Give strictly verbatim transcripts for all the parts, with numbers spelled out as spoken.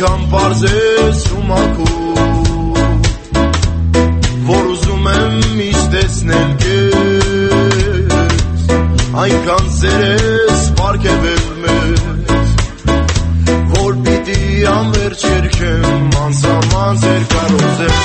Այնքան պարզ ես ու մաքուր, որ ուզում եմ միշտ տեսնել քեզ, այնքան սեր ես պարգևել մեզ, որ պիտի անվերջ երգեմ անսահման ձեր կարոզել։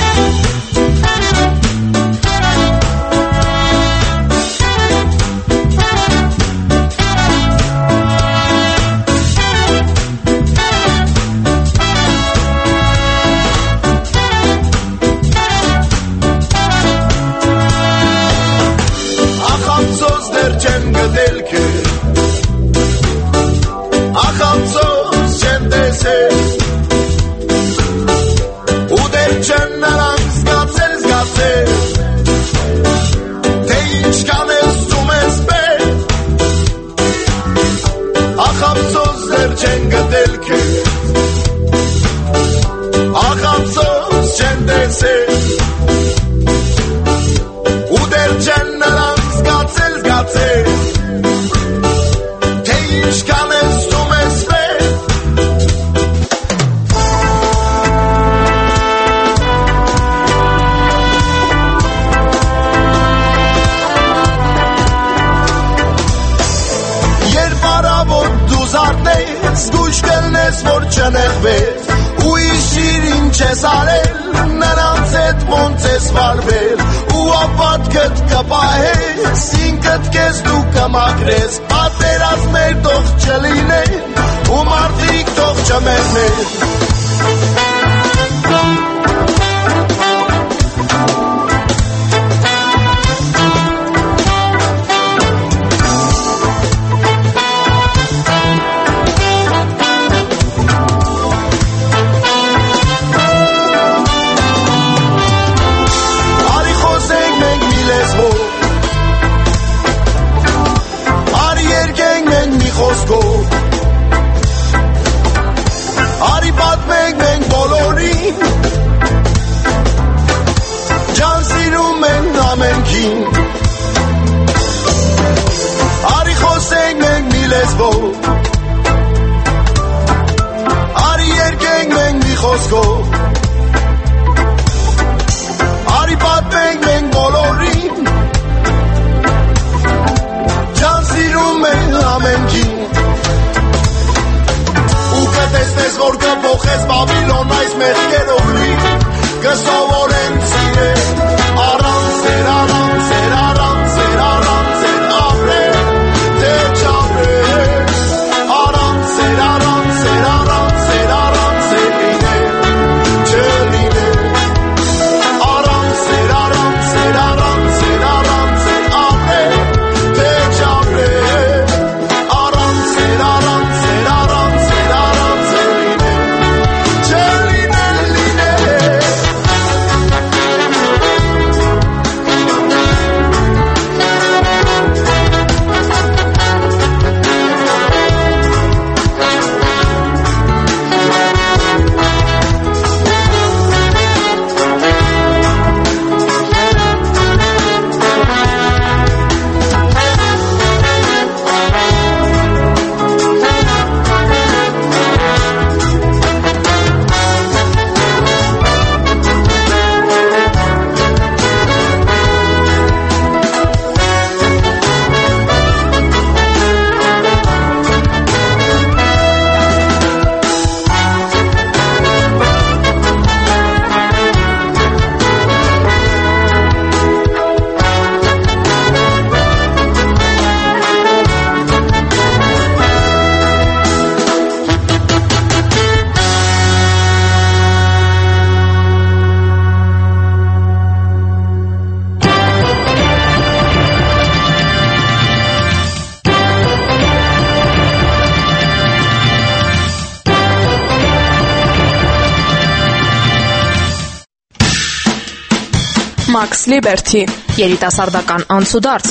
Max Liberty երիտասարդական անցուդարձ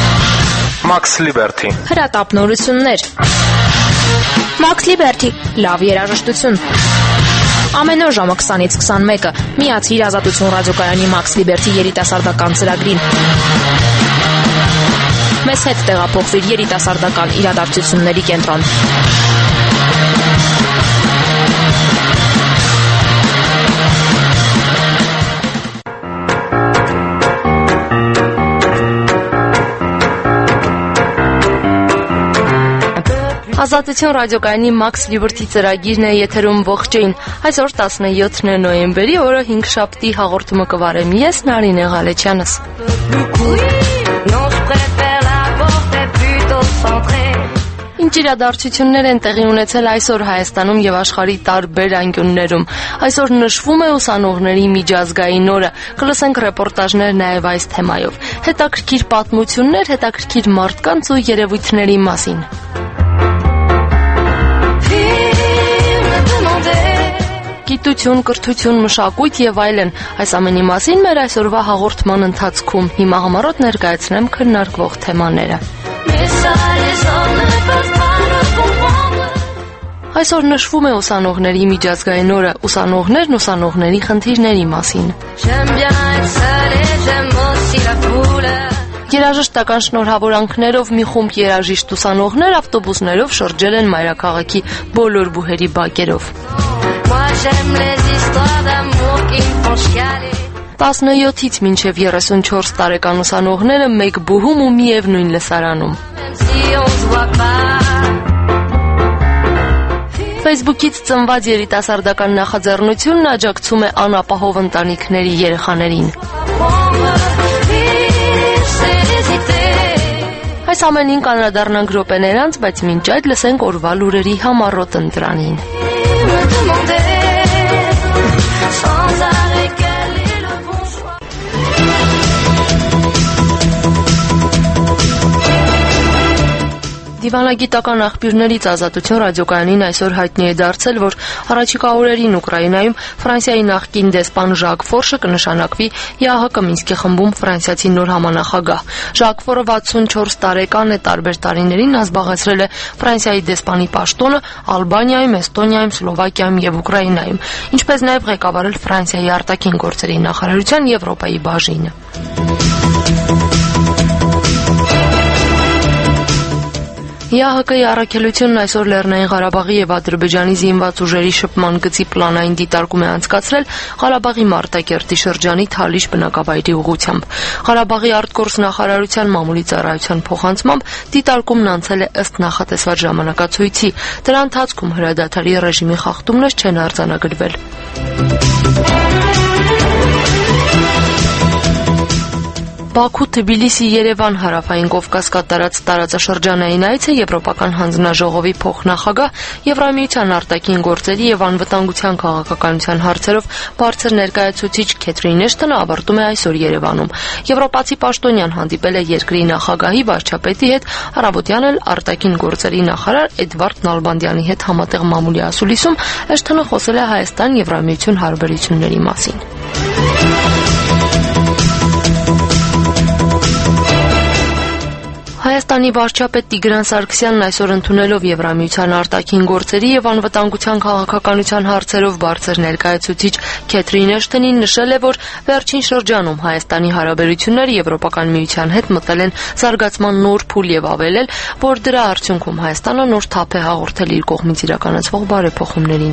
Max Liberty հրատապնորություններ Max Liberty լավ երաժշտություն ամեն օր ժամը քսանից քսանմեկը միացիր Ազատություն ռադիոկայանի Max Liberty երիտասարդական ծրագրին մեզ հետ տեղափոխվիր երիտասարդական իրադարձությունների կենտրոն Ազատություն ռադիոկայանի Max Liberty ծրագիրն է եթերում ողջույն։ Այսօր տասնյոթն է նոյեմբերի, օրը հինգշաբթի հաղորդումը կվարեմ ես, Նարինե Ղալեչյանս։ Ինչ իրադարձություններ են տեղի ունեցել այսօր Հայաստանում եւ աշխարհի տարբեր անկյուններում։ Այսօր նշվում է ուսանողների միջազգային օրը։ Կլսենք ռեպորտաժներ նաեւ այս թեմայով։ Հետաքրքիր պատմություններ, հետաքրքիր մարդկանց ու երևույթների մասին։ Գիտություն, կրթություն, մշակույթ եւ այլն։ Այս ամենի մասին մեր այսօրվա հաղորդման ընթացքում հիմա համառոտ ներկայացնեմ քննարկվող թեմաները։ Այսօր նշվում է ուսանողների միջազգային օրը, ուսանողներն ուսանողների խնդիրների մասին։ Երաժշտական շնորհավորանքներով մի խումբ երաժիշտ ուսանողներ ավտոբուսներով շրջել են մայրաքաղաքի բոլոր բուհերի բակերով։ տասնյոթից մինչև երեսունչորս տարեկան ուսանողները մեկ բուհում ու միևնույն լսարանում։ Facebook-ից ծնված երիտասարդական նախաձեռնությունն աջակցում է անապահով ընտանիքների երեխաներին։ Այս ամենին կանրադառնանք րոպեներ անց, բայց մինչ այդ լսենք օրվա լուրերի համառոտ ընտրանին։ Դիվանագիտական աղբյուրներից Ազատություն ռադիոկայանին այսօր հայտնի է դարձել, որ առաջիկա օրերին Ուկրաինայում Ֆրանսիայի նախկին դեսպան Ժակ Ֆորշը կնշանակվի ԵԱՀԿ Մինսկի խմբում ֆրանսիացի նոր համանախագահ։ Ժակ Ֆորը վաթսունչորս տարեկան է, տարբեր տարիներին նա զբաղեցրել է Ֆրանսիայի դեսպանի պաշտոնը Ալբանիայում, Էստոնիայում, Սլովակիայում եւ Ուկրաինայում, ինչպես նաեւ ղեկավարել Ֆրանսիայի արտաքին գործերի նախարարության Եվրոպայի բաժինը։ ԵԱՀԿ-ի առաքելությունն այսօր Լեռնային Ղարաբաղի եւ Ադրբեջանի զինված ուժերի շփման գծի պլանային դիտարկում է անցկացրել Ղարաբաղի Մարտակերտի շրջանի Թալիշ բնակավայրի ուղղությամբ։ Ղարաբաղի արտգործնախարարության մամուլի ծառայության փոխանցմամբ դիտարկումն անցել է ըստ նախատեսված ժամանակացույցի։ Դրա ընթացքում հրադադարի ռեժիմի խախտումներ չեն արձանագրվել։ Բաքու, Թբիլիսի, Երևան, Հարավային Կովկաս կատարած տարածաշրջանային այցը Եվրոպական հանձնաժողովի փոխնախագահ, Եվրամիության արտաքին գործերի եւ անվտանգության քաղաքականության հարցերով բարձր ներկայացուցիչ Քեթրին Էշտոնը ավարտում է այսօր Երևանում։ Եվրոպացի պաշտոնյան հանդիպել է երկրի նախագահի, վարչապետի հետ, առավոտյան էլ արտաքին գործերի նախարար Էդվարդ Նալբանդյանի հետ համատեղ մամուլի ասուլիսում Էշտոնը խոսել է Հայաստան-Եվրամիություն հարաբերությունների մասին։ Հայաստանի վարչապետ Տիգրան Սարգսյանն այսօր ընդունելով Եվրամիության արտաքին գործերի եւ անվտանգության քաղաքականության հարցերով բարձր ներկայացուցիչ Քեթրին Էշտոնին նշել է, որ վերջին շրջանում Հայաստանի հարաբերությունները Եվրոպական միության հետ մտել են զարգացման նոր փուլ եւ ավելել, որ դրա արդյունքում Հայաստանը նոր թափ է հաղորդել իր կողմից իրականացվող բարեփոխումներին։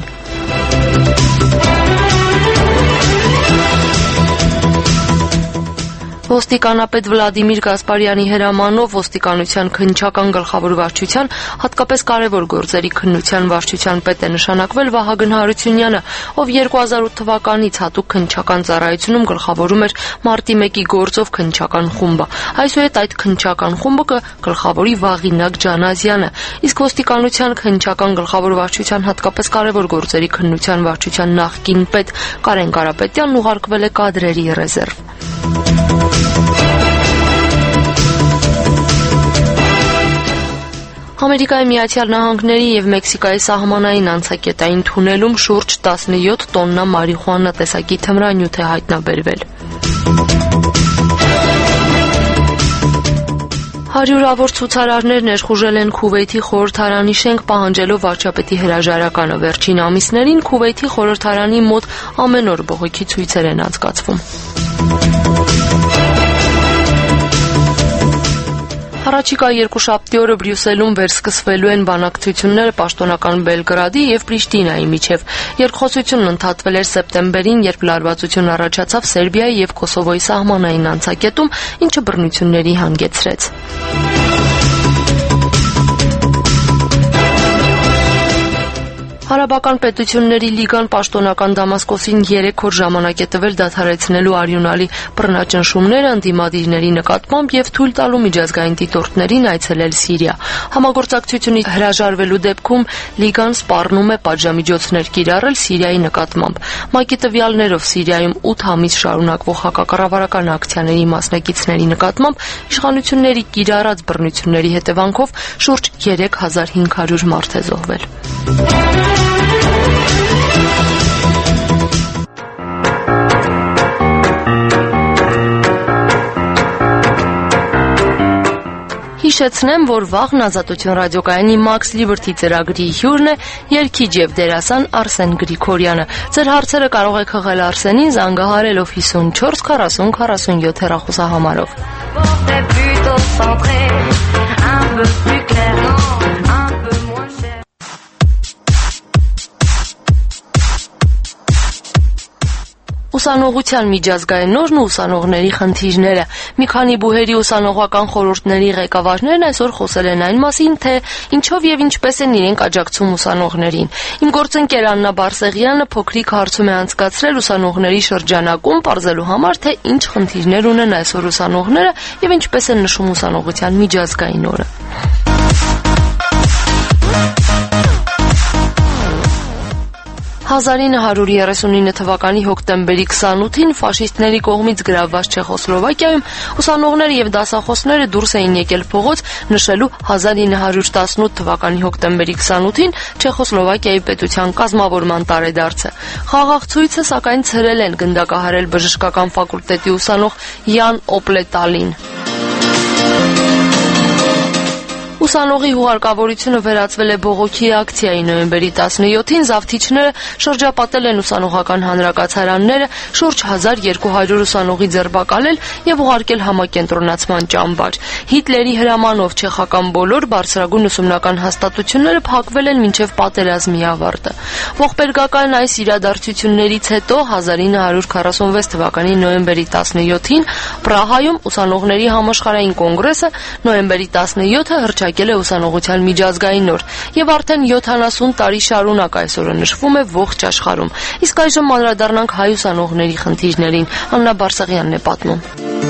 Ոստիկանապետ Վլադիմիր Գասպարյանի հրամանով ոստիկանության քննչական գլխավոր վարչության, հատկապես կարևոր գործերի քննության վարչության պետ է նշանակվել Վահագն Հարությունյանը, ով երկու հազար ութ թվականից հատուկ քննչական ծառայությունում գլխավորում էր մարտի մեկի գործով քննչական խումբը։ Այսուհետ այդ քննչական խումբը կգլխավորի Վաղինակ Ջանազյանը, իսկ ոստիկանության քննչական գլխավոր վարչության հատկապես կարևոր գործերի քննության վարչության նախկին պետ Կարեն Կարապետյանն ուղարկվել է կադրերի ռեզերվ։ Ամերիկայի Միացյալ Նահանգների եւ Մեքսիկայի սահմանային անցակետային թունելում շուրջ տասնյոթ տոննա մարիխուանա տեսակի թմրանյութ է հայտնաբերվել։ Հարյուրավոր ցուցարարներ ներխուժել են Քուվեյթի խորհրդարանի շենք պահանջելով վարչապետի հրաժարականը։ Վերջին ամիսներին Քուվեյթի խորհրդարանի մոտ ամեն օր բողոքի ցույցեր են անցկացվում։ Առաջիկա երկուշաբթի օրը Բրյուսելում վերսկսվելու են բանակցությունները պաշտոնական Բելգրադի եւ Պրիշտինայի միջև։ Երկխոսությունն ընդհատվել էր սեպտեմբերին, երբ լարվածություն առաջացավ Սերբիայի եւ Կոսովոյի սահմանային անցակետում, ինչը բռնությունների հանգեցրեց։ Հարաբական պետությունների լիգան պաշտոնական Դամասկոսին երեք օր ժամանակ է տվել դադարեցնելու արյունալի բռնաճնշումները ընդդիմադիրների նկատմամբ եւ թույլ տալու միջազգային դիտորդներին այցելել Սիրիա։ Համագործակցությունից հրաժարվելու դեպքում լիգան սպառնում է պատժամիջոցներ կիրառել Սիրիայի նկատմամբ։ ՄԱԿ-ի տվյալներով Սիրիայում ութ ամիս շարունակվող հակակառավարական ակցիաների մասնակիցների նկատմամբ իշխանությունների կիրառած բռնությունների հետևանքով շուրջ երեք հազար հինգ հարյուր մարդ է զոհվել։ Հիշեցնեմ, որ վաղն Ազատություն ռադիոկայանի Max Liberty ծրագրի հյուրն է երգիչ եւ դերասան Արսեն Գրիգորյանը։ Ձեր հարցերը կարող եք հղել Արսենին զանգահարելով հիսունչորս քառասուն քառասունյոթ հեռախոսահամարով։ Ուսանողության միջազգային օրն ու ուսանողների խնդիրները։ Մի քանի բուհերի ուսանողական խորհուրդների ղեկավարներն այսօր խոսել են այն մասին, թե ինչով եւ ինչպես են իրենք աջակցում ուսանողներին։ Իմ գործընկեր Աննա Բարսեղյանը փոքրիկ հարցում է անցկացրել ուսանողների շրջանակում, պարզելու համար, թե ինչ խնդիրներ ունեն այսօր ուսանողները եւ ինչպես են նշում ուսանողության միջազգային օրը։ հազար ինը հարյուր երեսունինը թվականի հոկտեմբերի քսանութին ֆաշիստների կողմից գրավված Չեխոսլովակիայում ուսանողները եւ դասախոսները դուրս էին եկել փողոց նշելու հազար ինը հարյուր տասնութ թվականի հոկտեմբերի քսանութին Չեխոսլովակիայի պետության կազմավորման տարեդարձը։ Խաղաղ ցույցը սակայն ցրել են գնդակահարել բժշկական ֆակուլտետի ուսանող Յան Օպլետալին։ Ուսանողի հուղարկավորությունը վերածվել է բողոքի ակցիայի նոյեմբերի տասնյոթին զավթիչները շրջապատել են ուսանողական հանրակացարանները, շուրջ հազար երկու հարյուր ուսանողի ձերբակալել եւ ուղարկել համակենտրոնացման ճամբար։ Հիտլերի հրամանով չեխական բոլոր բարձրագույն ուսումնական հաստատությունները փակվել են մինչեւ պատերազմի ավարտը։ Ողբերգական այս իրադարձություններից հետո հազար ինը հարյուր քառասունվեց թվականի նոյեմբերի տասնյոթին Պրահայում ուսանողների համաշխարհային կոնգրեսը նոյեմբերի տասնյոթը հռչակել է ուսանողության միջազգային օր եւ արդեն յոթանասուն տարի շարունակ այս օրը նշվում է ողջ աշխարհում։ Իսկ այժմ անդրադառնանք հայ ուսանողների խնդիրներին։ Աննա Բարսեղյանն է պատմում։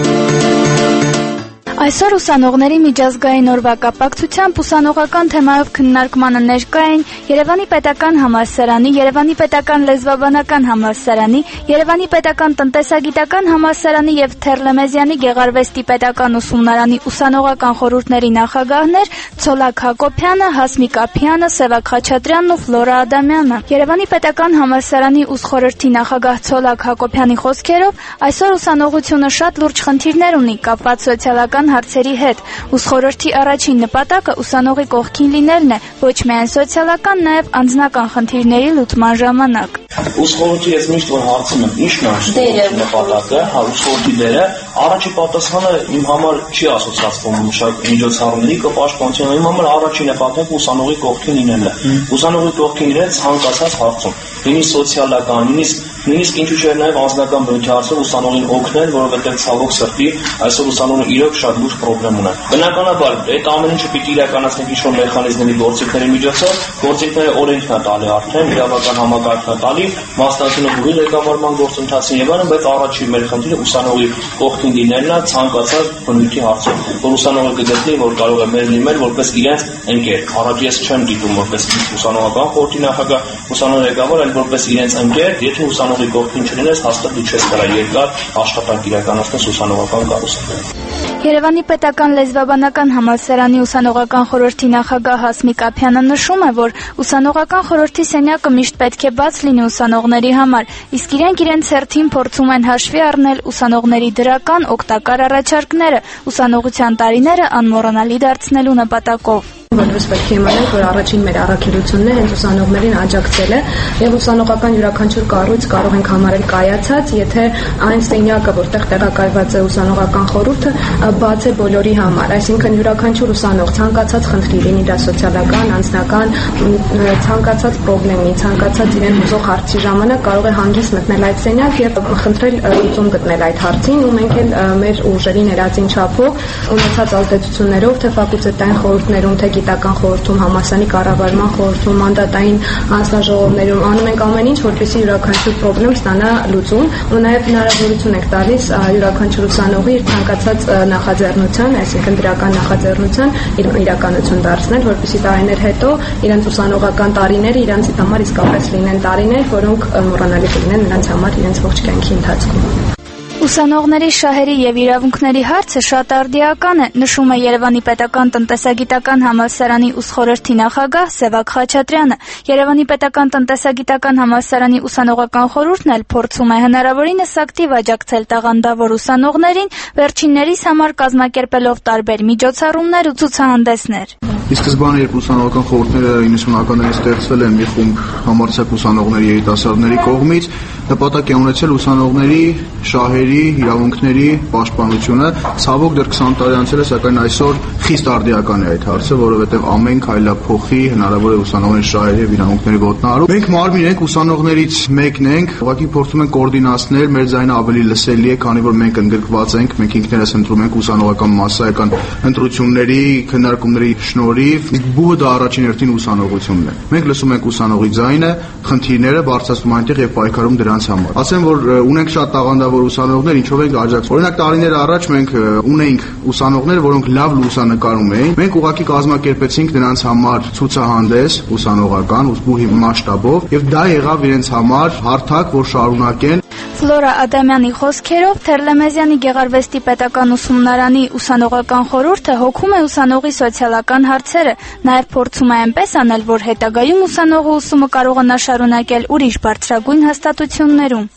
Այսօր ուսանողների միջազգային օրվա կապակցությամբ ուսանողական թեմայով քննարկմանը ներկա են Երևանի պետական համալսարանի, Երևանի պետական լեզվաբանական համալսարանի, Երևանի պետական տնտեսագիտական համալսարանի եւ Թերլեմեզյանի Գեղարվեստի պետական ուսումնարանի ուսանողական խորհուրդների նախագահներ Ցոլակ Հակոբյանը, Հասմիկ Ափյանը, Սևակ Խաչատրյանն ու Ֆլորա Ադամյանը։ Երևանի պետական համալսարանի ուսխորհրդի նախագահ Ցոլակ Հակոբյանի խոսքերով այսօր ուսանողությունը շատ լուրջ խնդիրներ ունի կապված սոցիալական հարցերի հետ։ Ուսխորհրդի առաջին նպատակը ուսանողի կողքին լինելն է, ոչ միայն սոցիալական, նաև անձնական խնդիրների լուծման ժամանակ։ Ուսխորհրդի ես միշտ որ հարցում եմ, ի՞նչն է նպատակը, հա ուսխորհրդի դերը, առաջի պատասխանը իմ համար չի ասոցացվում միջոցառումների կամ պաշտպանության, իմ համար առաջին նպատակը ուսանողի կողքին լինելն է։ Ուսանողի կողքին լինել ցանկացած հարցում, լինի սոցիալական, նույնիսկ նույնիսկ ինչու՞ չէ նաև անձնական բնույթի հարցով ուսանողին օգնել, որովհետև ցավոք սրտի այսօր ուսանողը իրոք շատ լուրջ խնդրեմ ունեն։ Բնականաբար այդ ամեն ինչը պիտի իրականացնենք ինչ-որ մեխանիզմների գործիքների միջոցով, գործիքները օրենքն է տալի արդեն, իրավական համակարգն է տալի, մասնակցությունը բուհի ղեկավարման գործընթացին եւ այլն, բայց առաջին մեր խնդիրը ուսանողի կողքին լինելն է ցանկացած բնույթի հարցով, որ ուսանողը կգտնի, որ կարող է մեր լինել որպես իրենց ընկեր։ Առաջ ես չեմ դիտում որպես ուսանողական խորհրդի նախագահ, ուսանողի ղեկավար, այլ որպես իրենց ընկեր, եթե ուսանողի կողքին չլինես, հաստատ դու չես կարող երկար աշխատանք իրականացնել ուսանողական կառույցում։ Երևանի պետական լեզվաբանական համալսարանի ուսանողական խորհրդի նախագահ Հասմիկ Ափյանը նշում է, որ ուսանողական խորհրդի սենյակը միշտ պետք է բաց լինի ուսանողների համար, իսկ իրենք իրենց հերթին փորձում են հաշվի առնել ուսանողների դրական օգտակար առաջարկները, ուսանողության տարիները անմոռանալի դարձնելու նպատակով։ Որպես պետք է իմանանք, որ առաջին մեր առաքելությունն է հենց ուսանողներին աջակցելը եւ ուսանողական յուրաքանչյուր կառույց կարող ենք համարել կայացած, եթե այն սենյակը, որտեղ տեղակայված է ուսանողական խորհուրդը, բաց է բոլորի համար, այսինքն յուրաքանչյուր ուսանող ցանկացած խնդրի, լինի դա սոցիալական, անձնական, ցանկացած խնդրի, ցանկացած իրեն հուզող հարցի ժամանակ կարող է հանգիստ մտնել այդ սենյակ եւ խնդրել լուծում գտնել այդ հարցին, ու մենք էլ մեր ուժերի ներածին չափով ունեցած ազդեցություններով թե ֆակուլտետային խորհուրդներում, թե պետական խորհրդում, համալսարանի կառավարման խորհրդում, մանդատային հանձնաժողովներում անում ենք ամեն ինչ, որպեսզի յուրաքանչյուր խնդրեմ ստանա լուծում, ու նաև հնարավորություն ենք տալիս յուրաքանչյուր ուսանողի իր ցանկացած նախաձեռնության, այսինքն դրական նախաձեռնության իր իրականություն դարձնել, որպեսզի տարիներ հետո իրենց ուսանողական տարիները իրենց համար իսկապես լինեն տարիներ, որոնք մոռանալի կլինեն նրանց համար իրենց ողջ կյանքի ընթացքում։ Ուսանողների շահերի եւ իրավունքների հարցը շատ արդիական է, նշում է Երևանի պետական տնտեսագիտական համալսարանի ուսխորհրդի նախագահ Սևակ Խաչատրյանը։ Երևանի պետական տնտեսագիտական համալսարանի ուսանողական խորհուրդն էլ փորձում է հնարավորինս ակտիվ աջակցել տաղանդավոր ուսանողներին, վերջիններիս համար կազմակերպելով տարբեր միջոցառումներ ու ցուցահանդեսներ։ Ի սկզբանե, երբ ուսանողական խորհուրդները իննսունականներից ստեղծվել են մի խումբ համարձակ ուսանողների երիտասարդների կողմից, նպատակ է ունեցել ուսանողների շահերի, իրավունքների պաշտպանությունը։ Ցավոք դեռ քսան տարի անցել է, սակայն այսօր խիստ արդիական է այդ հարցը, որովհետև ամեն քայլափոխի հնարավոր է ուսանողների շահերի եւ իրավունքների ոտնահարում։ Մենք մարմին ենք, ուսանողներից մեկն ենք, ուղղակի փորձում ենք կոորդինացնել, մեր ձայնը ավելի լսելի է, քանի որ մենք ընդգրկված ենք, մենք ինքներս ընտրում ենք ուսանողական մասսայական ընտրությունների, քննարկումների շնորհիվ, բուհը դա առաջին հերթին ուսանողությունն է։ Մենք լսում ենք ուսանողի ձայնը, խնդիրները բարձրացնում այնտեղ եւ պայքարում դրանց համար։ Ասեմ, որ ունենք շատ տաղանդավոր ուսանողներ, ինչով ենք աջակցում։ Օրինակ տարիներ առաջ մենք ունեինք ուսանողներ, որոնք լավ լուսանկարում էին։ Մենք ուղղակի կազմակերպեցինք նրանց համար ցուցահանդես ուսանողական, բուհի մասշտաբով, եւ դա եղավ իրենց համար հարթակ, որ շարունակեն։ Ֆլորա Ադամյանի խոսքերով Թերլեմեզյանի Գեղարվեստի պետական ուսումնարանի ուսանողական խորհուրդը հոգում է ուսանողի սոցիալական հարցերը, նաև փորձում է այնպես անել, որ հետագայում ուսանողը ուսումը կարողանա շարունակել ուրիշ բարձրագույն հաստատություններում։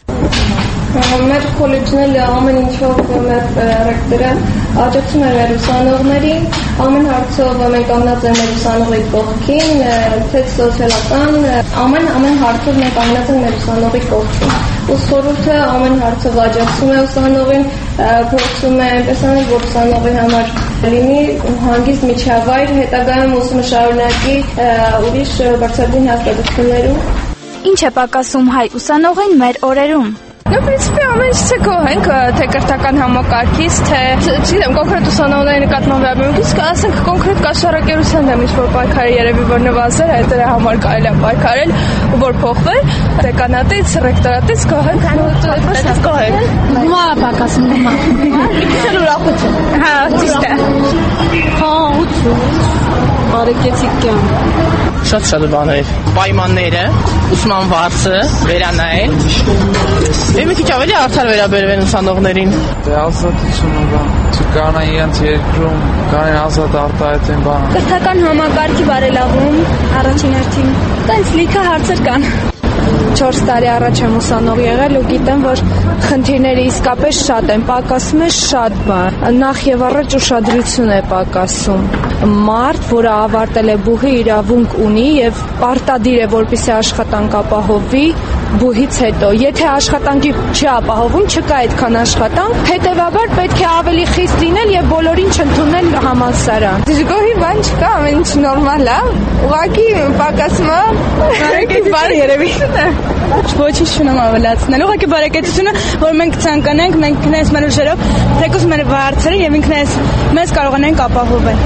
Մեր քոլեջն էլ ամեն ինչով մեր ռեկտորը աջակցում է մեր ուսանողներին, ամեն հարցով մենք կանգնած ենք մեր ուսանողի կողքին, թե սոցիալական, ամեն ամեն հարցով մենք կանգնած ենք մեր ուսանողի կողքին։ Ուսխորհուրդը ամեն հարցով աջակցում է ուսանողին, փորձում է այնպես անել, որ ուսանողի համար լինի հանգիստ միջավայր, հետագայում ուսումը շարունակի ուրիշ բարձրագույն հաստատություններում։ Ինչ է պակասում հայ ուսանողին մեր օրերում։ Ну, в принципе, ամեն ինչը գոհենք, թե կրթական համակարգից, թե, չգիտեմ, կոնկրետ ուսանողների նկատմամբ վերաբերմունքից, ասենք կոնկրետ կաշառակերության դեմ ինչ-որ պայքարը երևի որ նվազել է, դրա համար կարելի է պայքարել, ու որ փոխվել, դեկանատից, ռեկտորատից գոհենք, այդպես գոհենք։ Գումա պակասում գումա։ Իքսել ուրախություն։ Հա, ճիշտ է։ Խաղաղություն, բարեկեցիկ կյանք։ Շատ շատ բաներ, պայմանները, ուսման վարձը, վերանայել։ Եվ մի քիչ ավելի արդար վերաբերվեն ուսանողներին։ Դե ազատությունը բան, չկարողան իրենց երկրում, կարեն ազատ արտահայտեն բանը։ Կրթական համակարգի բարելավում առաջին հերթին։ Տենց լիքը հարցեր կան։ չորս տարի առաջ եմ ուսանող եղել ու գիտեմ, որ խնդիրները իսկապես շատ են, պակասում է շատ բան։ Նախ եւ առաջ ուշադրություն է պակասում։ Մարդ, որը ավարտել է բուհի, իրավունք ունի եւ պարտադիր է, որպեսզի աշխատանք ապահովի բուհից հետո։ Եթե աշխատանքի չի ապահովում, չկա այդքան աշխատանք, հետեւաբար պետք է ավելի խիստ լինել եւ բոլորին չընդունել համալսարան։ Դժգոհի բան չկա, ամեն ինչ նորմալ է։ Ուղղակի պակասում է, բարեկեցություն բան երևի։ Ոչինչ չունեմ ավելացնել։ Ուղղակի բարեկեցությունը, որ մենք ցանկանանք, մենք ինքներս մեր ուժերով, թեկուզ մեր վարձերը եւ ինքներս մեզ կարողանանք ապահովել։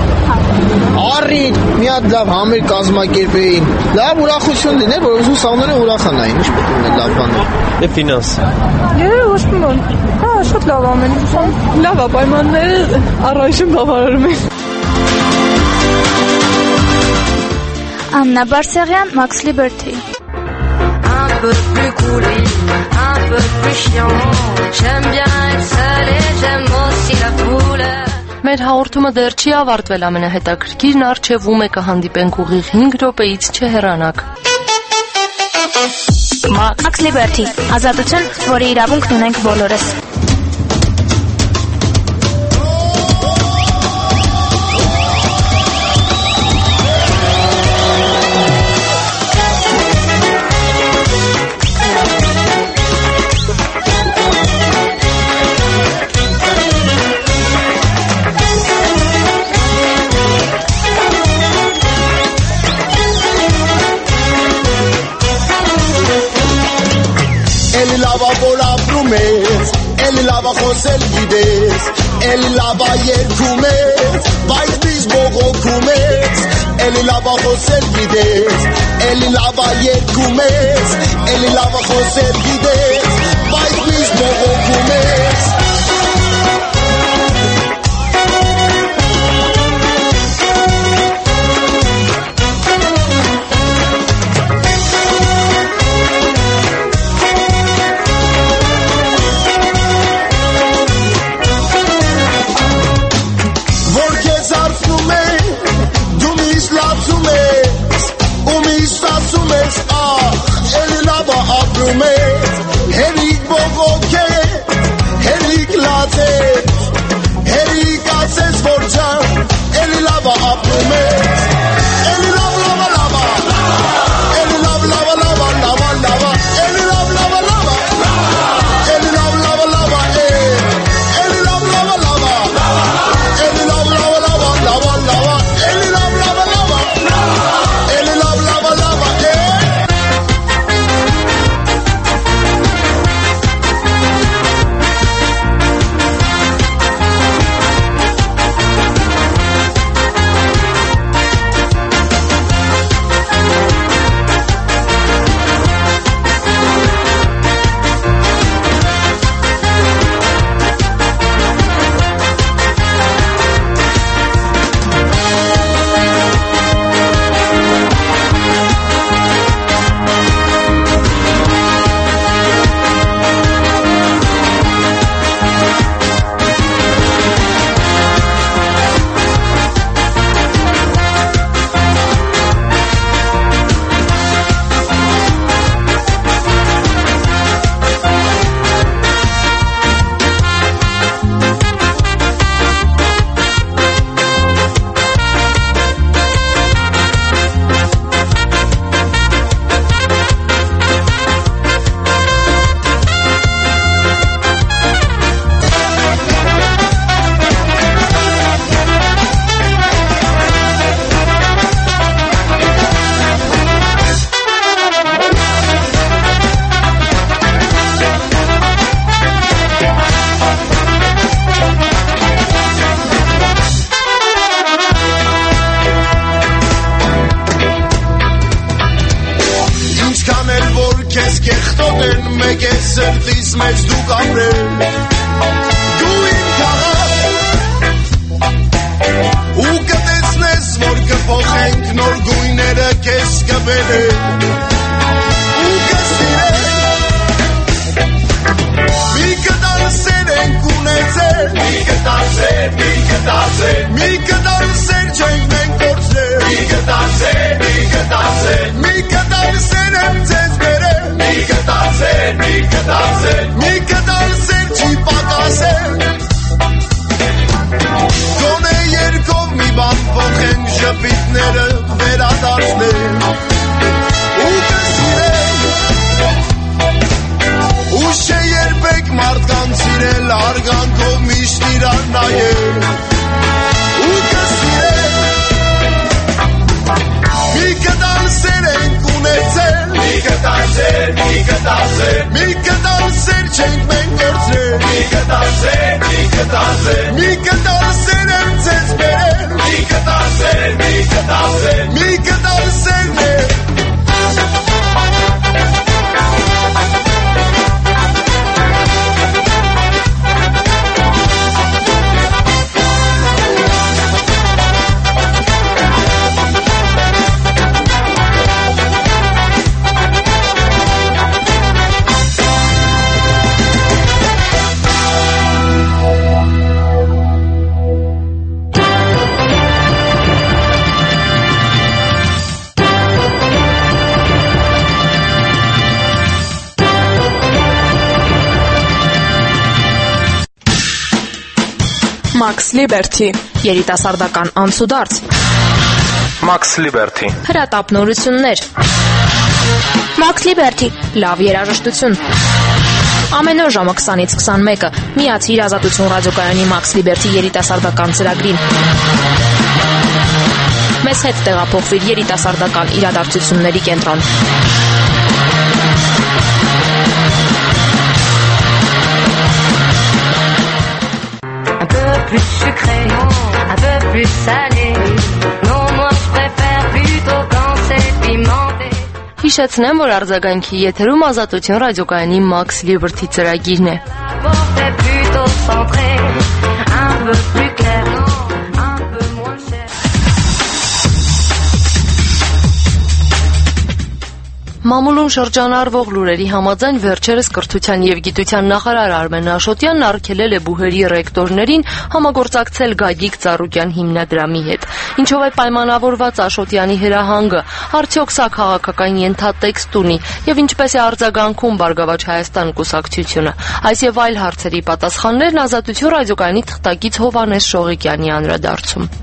Արի, մի հատ լավ համեր կազմակերպեին։ Լավ ուրախություն լիներ, որ ուսանողները ուրախանային, ինչ պետք է լավ բաներ։ Դե ֆինանս։ Երբ ոչ մի բան։ Հա, շատ լավ ամեն ինչ։ Լավ է, պայմանները առայժմ բավարարում են։ Աննա Բարսեղյան, Max Liberty. Un peu plus cool, un peu plus chiant. J'aime bien être seul et j'aime aussi la foule. Մեր հաղորդումը դեռ չի ավարտվել, ամենահետաքրքիրն առջևում է կհանդիպենք ուղիղ հինգ րոպեից չհեռանաք։ Max Liberty, ազատություն, որի իրավունքն ունենք բոլորս։ Էլի լավա խոսել գիտես, էլի լավա երգում ես, բայց միշտ բողոքում ես, էլի լավա խոսել գիտես, էլի լավա երկում ես, էլի լավա խոսել գիտես, բայց միշտ բողոքում ես։ Max Liberty, երիտասարդական անցուդարձ։ Max Liberty, հրատապ նորություններ։ Max Liberty, լավ երաժշտություն։ Ամեն օր ժամը քսանից քսանմեկը միացիր Ազատություն ռադիոկայանի Max Liberty երիտասարդական ծրագրին։ Մեզ հետ տեղափոխվիր երիտասարդական իրադարձությունների կենտրոն։ Plus sucré, un peu plus salé. Non, moi je préfère plus Հիշեցնեմ, որ արձագանքի եթերում Ազատություն ռադիոկայանի Max Liberty ծրագիրն է։ Մամուլում շրջանառվող լուրերի համաձայն վերջերս կրթության և գիտության նախարար Արմեն Աշոտյանն արգելել է բուհերի ռեկտորներին համագործակցել Գագիկ Ծառուկյան հիմնադրամի հետ։ Ինչով է պայմանավորված Աշոտյանի հրահանգը, արդյոք սա քաղաքական ենթատեքստ ունի և ինչպես է արձագանքում Բարգավաճ Հայաստան կուսակցությունը։ Այս և այլ հարցերի պատասխաններն Ազատություն ռադիոկայանի թղթակից Հովհաննես Շողիկյանի անդրադարձում։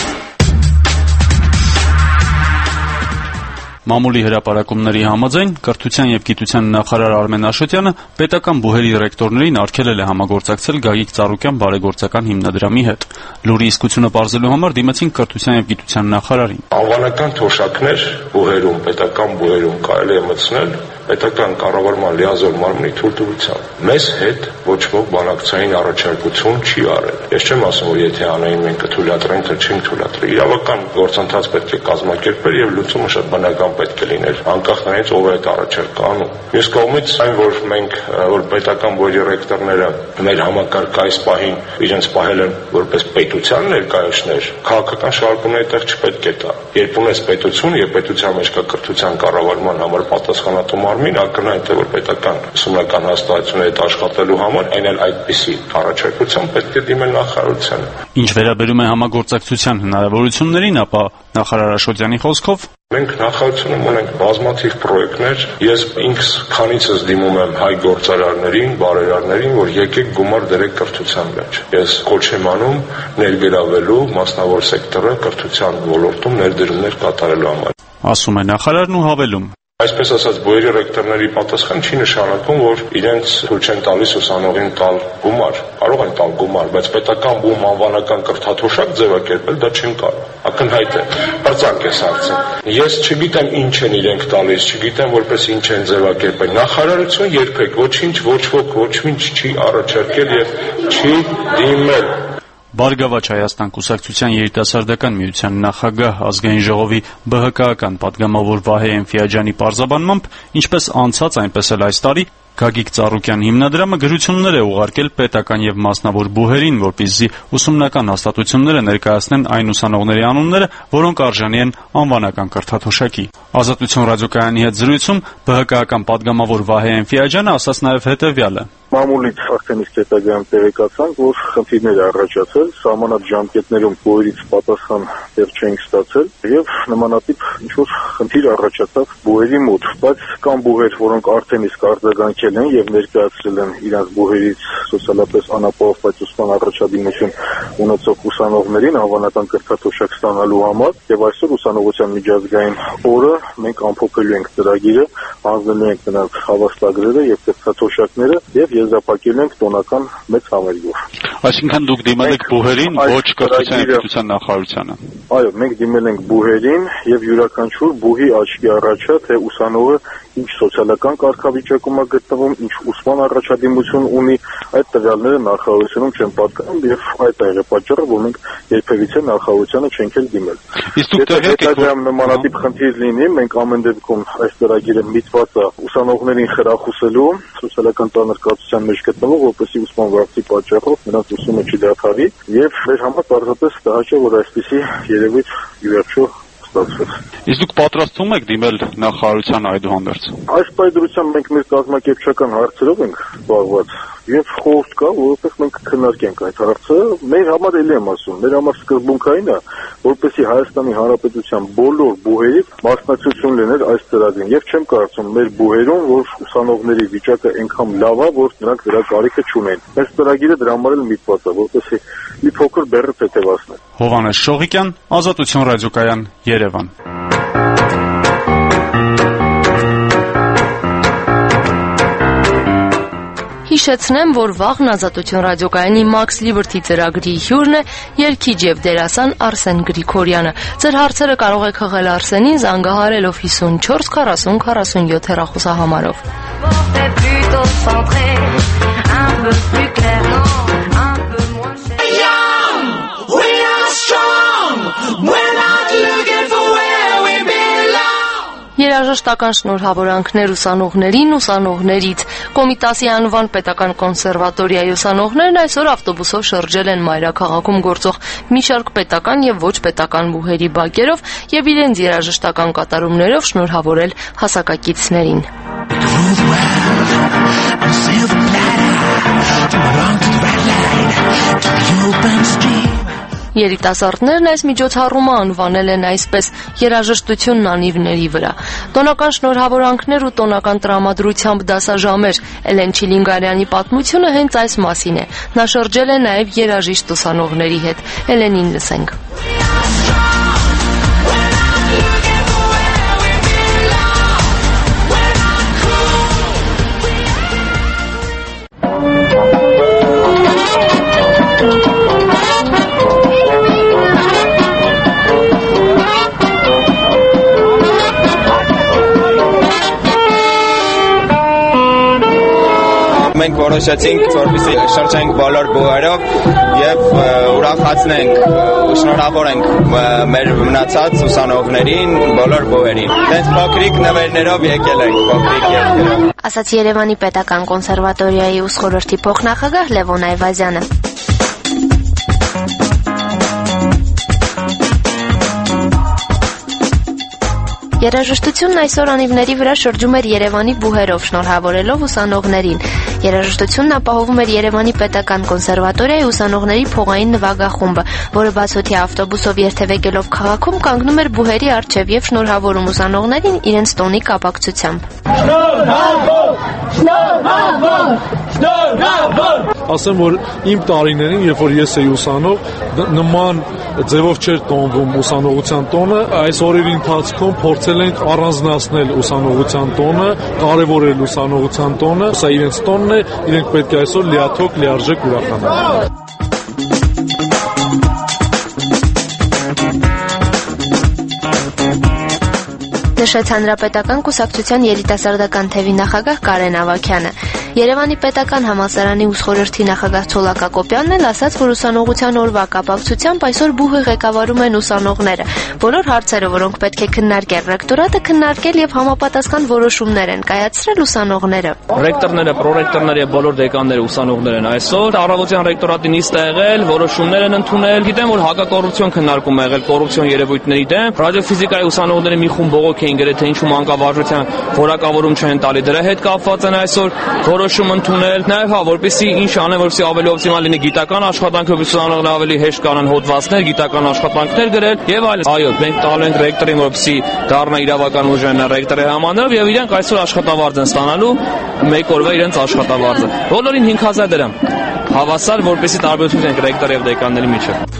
Մամուլի հրապարակումների համաձայն կրթության և գիտության նախարար Արմեն Աշոտյանը պետական բուհերի ռեկտորներին արգելել է համագործակցել Գագիկ Ծառուկյան բարեգործական հիմնադրամի հետ։ Լուրի իսկությունը պարզելու համար դիմեցին կրթության և գիտության նախարարին։ Անվանական թոշակներ բուհերում, պետական բուհերում կարելի է մտցնել պետական կառավարման լիազոր մարմնի թույլտվությամբ։ Մեզ հետ ոչ ոք բանակցային առաջարկություն չի արել։ Ես չեմ ասում, որ եթե անային մենք կթույլատրենք, թե չենք թույլատրի։ Իրավական գործընթաց պետք է կազմակերպել եւ լուծումը շատ բնական պետք է լիներ, անկախ նրանից ով է այդ առաջարկը անում։ Մյուս կողմից այն, որ մենք որ պետական բուհերի ռեկտորները մեր համակարգը այս պահին իրենց պահել են որպես պետության ներկայացներ, քաղաքական շարժումների տեղ չպետք է տա։ Երբ ունես պետություն եւ պետության մեջ կա կրթության կառավարման համար պատասխանատու մարմին, ակնհայտ է, որ պետական ուսումնական հաստատությունների հետ աշխատելու համար այն էլ այդպիսի առաջարկություն պետք է դիմել նախարարությանը։ Ինչ վերաբերում է համագործակցության հնարավորություններին, ապա նախարար Աշոտյանի խոսքով մենք նախարարությունում ունենք բազմաթիվ պրոյեկտներ։ Ես ինքս քանիցս դիմում եմ հայ գործարարներին, բարերարներին, որ եկեք գումար դրեք կրթության մեջ։ Ես կոչ եմ անում ներգրավելու մասնավոր սեկտորը կրթության ոլորտում ներդրումներ կատարելու համար։ Ասում է նախարարն ու հավելում. Այսպես ասած, բուհերի ռեկտորների պատասխան չի նշանակում, որ իրենց թույլ չեն տալիս ուսանողին տալ գումար։ Կարող են տալ գումար, բայց պետական բուհում անվանական կրթաթոշակ ձևակերպել դա չեն կարող։ Ակնհայտ է, բրծանք է հարցը։ Ես չգիտեմ ինչ են իրենք տալիս, չգիտեմ որպես ինչ են ձևակերպել։ Նախարարություն երբեք ոչինչ, ոչ ոք ոչ ինչ չի առաջարկել եւ չի դիմել։ Բարգավաճ Հայաստան կուսակցության երիտասարդական միության նախագահ ազգային ժողովի Բ Հ Կ-ական պատգամավոր Վահե Էնֆիաջյանի պարզաբանմամբ, ինչպես անցած, այնպես էլ այս տարի Գագիկ Ծառուկյան հիմնադրամը գրություններ է ուղարկել պետական եւ մասնավոր բուհերին, որպեսզի ուսումնական հաստատությունները ներկայացնեն այն ուսանողների անունները, որոնք արժանի են անվանական կրթաթոշակի։ Ազատություն ռադիոկայանի հետ զրույցում Բ Հ Կ-ական պատգամավոր Վահե Էնֆիաջյանը ասաց նաեւ հետեւյալը. Մամուլից արդեն իսկ հետագայում տեղեկացանք, որ խնդիրներ է առաջացել, սահմանած ժամկետներում բուհերից պատասխան դեռ չենք ստացել եւ նմանատիպ ինչ-որ խնդիր առաջացավ բուհերի մոտ, բայց կան բուհեր, որոնք արդեն իսկ արձագանքել են եւ ներկայացրել են իրենց բուհերից սոցիալապես անապահով պատասխան առաջադիմություն ունեցող ուսանողներին անվանական կրթաթոշակ ստանալու համար եւ այսօր ուսանողության միջազգային օրը մենք ամփոփելու ենք ծրագիրը, հանձնելու ենք նրանց հավաստագրերը եւ կրթաթոշակները եւ եզրափակել ենք տոնական մեծ համերգով։ Այսինքն դուք դիմել եք բուհերին, ոչ կրթության և գիտության նախարարությանը։ Այո, մենք դիմել ենք բուհերին եւ յուրաքանչյուր բուհի աչքի առաջա, թե ուսանողը ինչ սոցիալական կարգավիճակում է գտնվում, ինչ ուսման առաջադիմություն ունի, այդ տվյալները նախարարությունում չեն պատկանում եւ այդ է պատճառը, որ մենք երբևիցե նախարարությանը չենք էլ դիմել։ Իսկ դուք տեղյակ եք, որ նմանատիպ խնդիր լինի, մենք ամեն դեպքում այս ծրագիրը միտված է ուսանողներին խրախուսելու, սոցիալական ծանրկացության մեջ գտնվող, որպեսզի ուսման վարձի պատճառով նրանց ուսումը չդադարի եւ մեր համար պարզապես տհաճ է, որ այսպիսի երևույթ ի վերջո ստացվեց։ Իսկ դուք պատրաստվում եք դիմել նախարարության այդուհանդերձ։ Այս պայմանությամբ մենք մեր կազմակերպչական հարցերով ենք զբաղված եւ խորհուրդ կա, որովհետեւ մենք քննարկենք այդ հարցը։ Մեր համար էլի եմ ասում, մեր համար սկզբունքային է, որպեսզի Հայաստանի Հանրապետության բոլոր բուհերի մասնակցություն լիներ այս ծրագրին եւ չեմ կարծում մեր բուհերում, որ ուսանողների վիճակը այնքան լավ է, որ նրանք դրա կարիքը չունեն։ Այս ծրագիրը դրա համար էլ միտված է, որպեսզի մի փոքր բեռը թեթևացներ։ Հովհաննես Շողիկյան, Ազատություն ռադիոկայան, Երևան։ Հիշեցնեմ, որ վաղն Ազատություն ռադիոկայանի Max Liberty ծրագրի հյուրն է երգիչ եւ դերասան Արսեն Գրիգորյանը։ Ձեր հարցերը կարող եք հղել Արսենին զանգահարելով հիսունչորս քառասուն քառասունյոթ հեռախոսահամարով։ Երաժշտական շնորհավորանքներ ուսանողներին, ուսանողներից։ Կոմիտասի անվան պետական կոնսերվատորիայի ուսանողներն այսօր ավտոբուսով շրջել են մայրաքաղաքում գործող մի շարք պետական եւ ոչ պետական բուհերի բակերով եւ իրենց երաժշտական կատարումներով շնորհավորել հասակակիցներին։ Երիտասարդներն այս միջոցառումը անվանել են այսպես երաժշտությունն անիվների վրա։ Տոնական շնորհավորանքներ ու տոնական տրամադրությամբ դասաժամեր։ Էլեն Չիլինգարյանի պատմությունը հենց այս մասին է։ Նա շրջել է նաև երաժիշտ ուսանողների հետ։ Էլենին լսենք։ Մենք որոշեցինք, որպեսզի շրջենք բոլոր բուհերով եւ ուրախացնենք ու շնորհավորենք մեր մնացած ուսանողներին, բոլոր բուհերին։ Դες փոքրիկ նվերներով եկել ենք, փոքրիկ երգերով։ Ասաց Երևանի պետական կոնսերվատորիայի ուսխորհրդի փոխնախագահ Լևոն Այվազյանը։ Երաժշտությունն այսօր անիվների վրա շրջում էր Երևանի բուհերով շնորհավորելով ուսանողներին։ Երաժշտությունն ապահովում էր Երևանի պետական կոնսերվատորիայի ուսանողների փողային նվագախումբը, որը բացօթյա ավտոբուսով երթևեկելով քաղաքում կանգնում էր բուհերի առջև եւ շնորհավորում ուսանողներին իրենց տոնի կապակցությամբ։ Շնորհավոր! Շնորհավոր! Շնորհավոր! Ասեմ, որ իմ տարիներին, երբ որ ես էի ուսանող, նման ձևով չէր տոնվում ուսանողության տոնը, այս օրերի ընթացքում փորձել ենք առանձնացնել ուսանողության տոնը, կարևորել ուսանողության տոնը, սա իրենց տոնն է, իրենք պետք է այսօր լիաթոք, լիարժեք ուրախանան։ Նշեց Հանրապետական կուսակցության երիտասարդական թևի նախագահ Կարեն Ավագյանը։ Երևանի պետական համալսարանի ուսխորհրդի նախագահ Ցոլակ Ակոպյանն էլ ասաց, որ ուսանողության օրվա կապակցությամբ այսօր բուհը ղեկավարում են ուսանողները։ Բոլոր հարցերը, որոնք պետք է քննարկել ռեկտորատը, քննարկել եւ համապատասխան որոշումներ են կայացրել ուսանողները։ Ռեկտորները, պրոռեկտորները եւ բոլոր դեկանները ուսանողներ են այսօր առավոտյան ռեկտորատի նիստ է եղել, որոշումներ են ընդունել։ Գիտեմ, որ հակակոռուպցիոն քննարկում է եղել կոռուպցիոն երևույթների դեմ։ Ռադիոֆիզիկայի ուսանողների մի խումբ բողոք էին գրել, թե ինչու մանկավարժության որակավորում չեն տալի, դրա հետ կապված են այսօր որոշում ընդունել, նաև հա, որպեսզի ինչ անեն, որպեսզի ավելի օպտիմալ լինի գիտական աշխատանքը, ուսանողները ավելի հեշտ կանան հոդվածներ, գիտական աշխատանքներ գրել եւ այլն։ Այո, մենք տալու ենք ռեկտորին, որպեսզի դառնա իրավական ուժն ռեկտորի համանրով եւ իրենք այսօր աշխատավարձ են ստանալու մեկ օրվա իրենց աշխատավարձը։ Բոլորին հինգ հազար դրամ։ Հավասար, որպեսզի տարբերություն ունենք ռեկտոր եւ դեկանների միջեւ։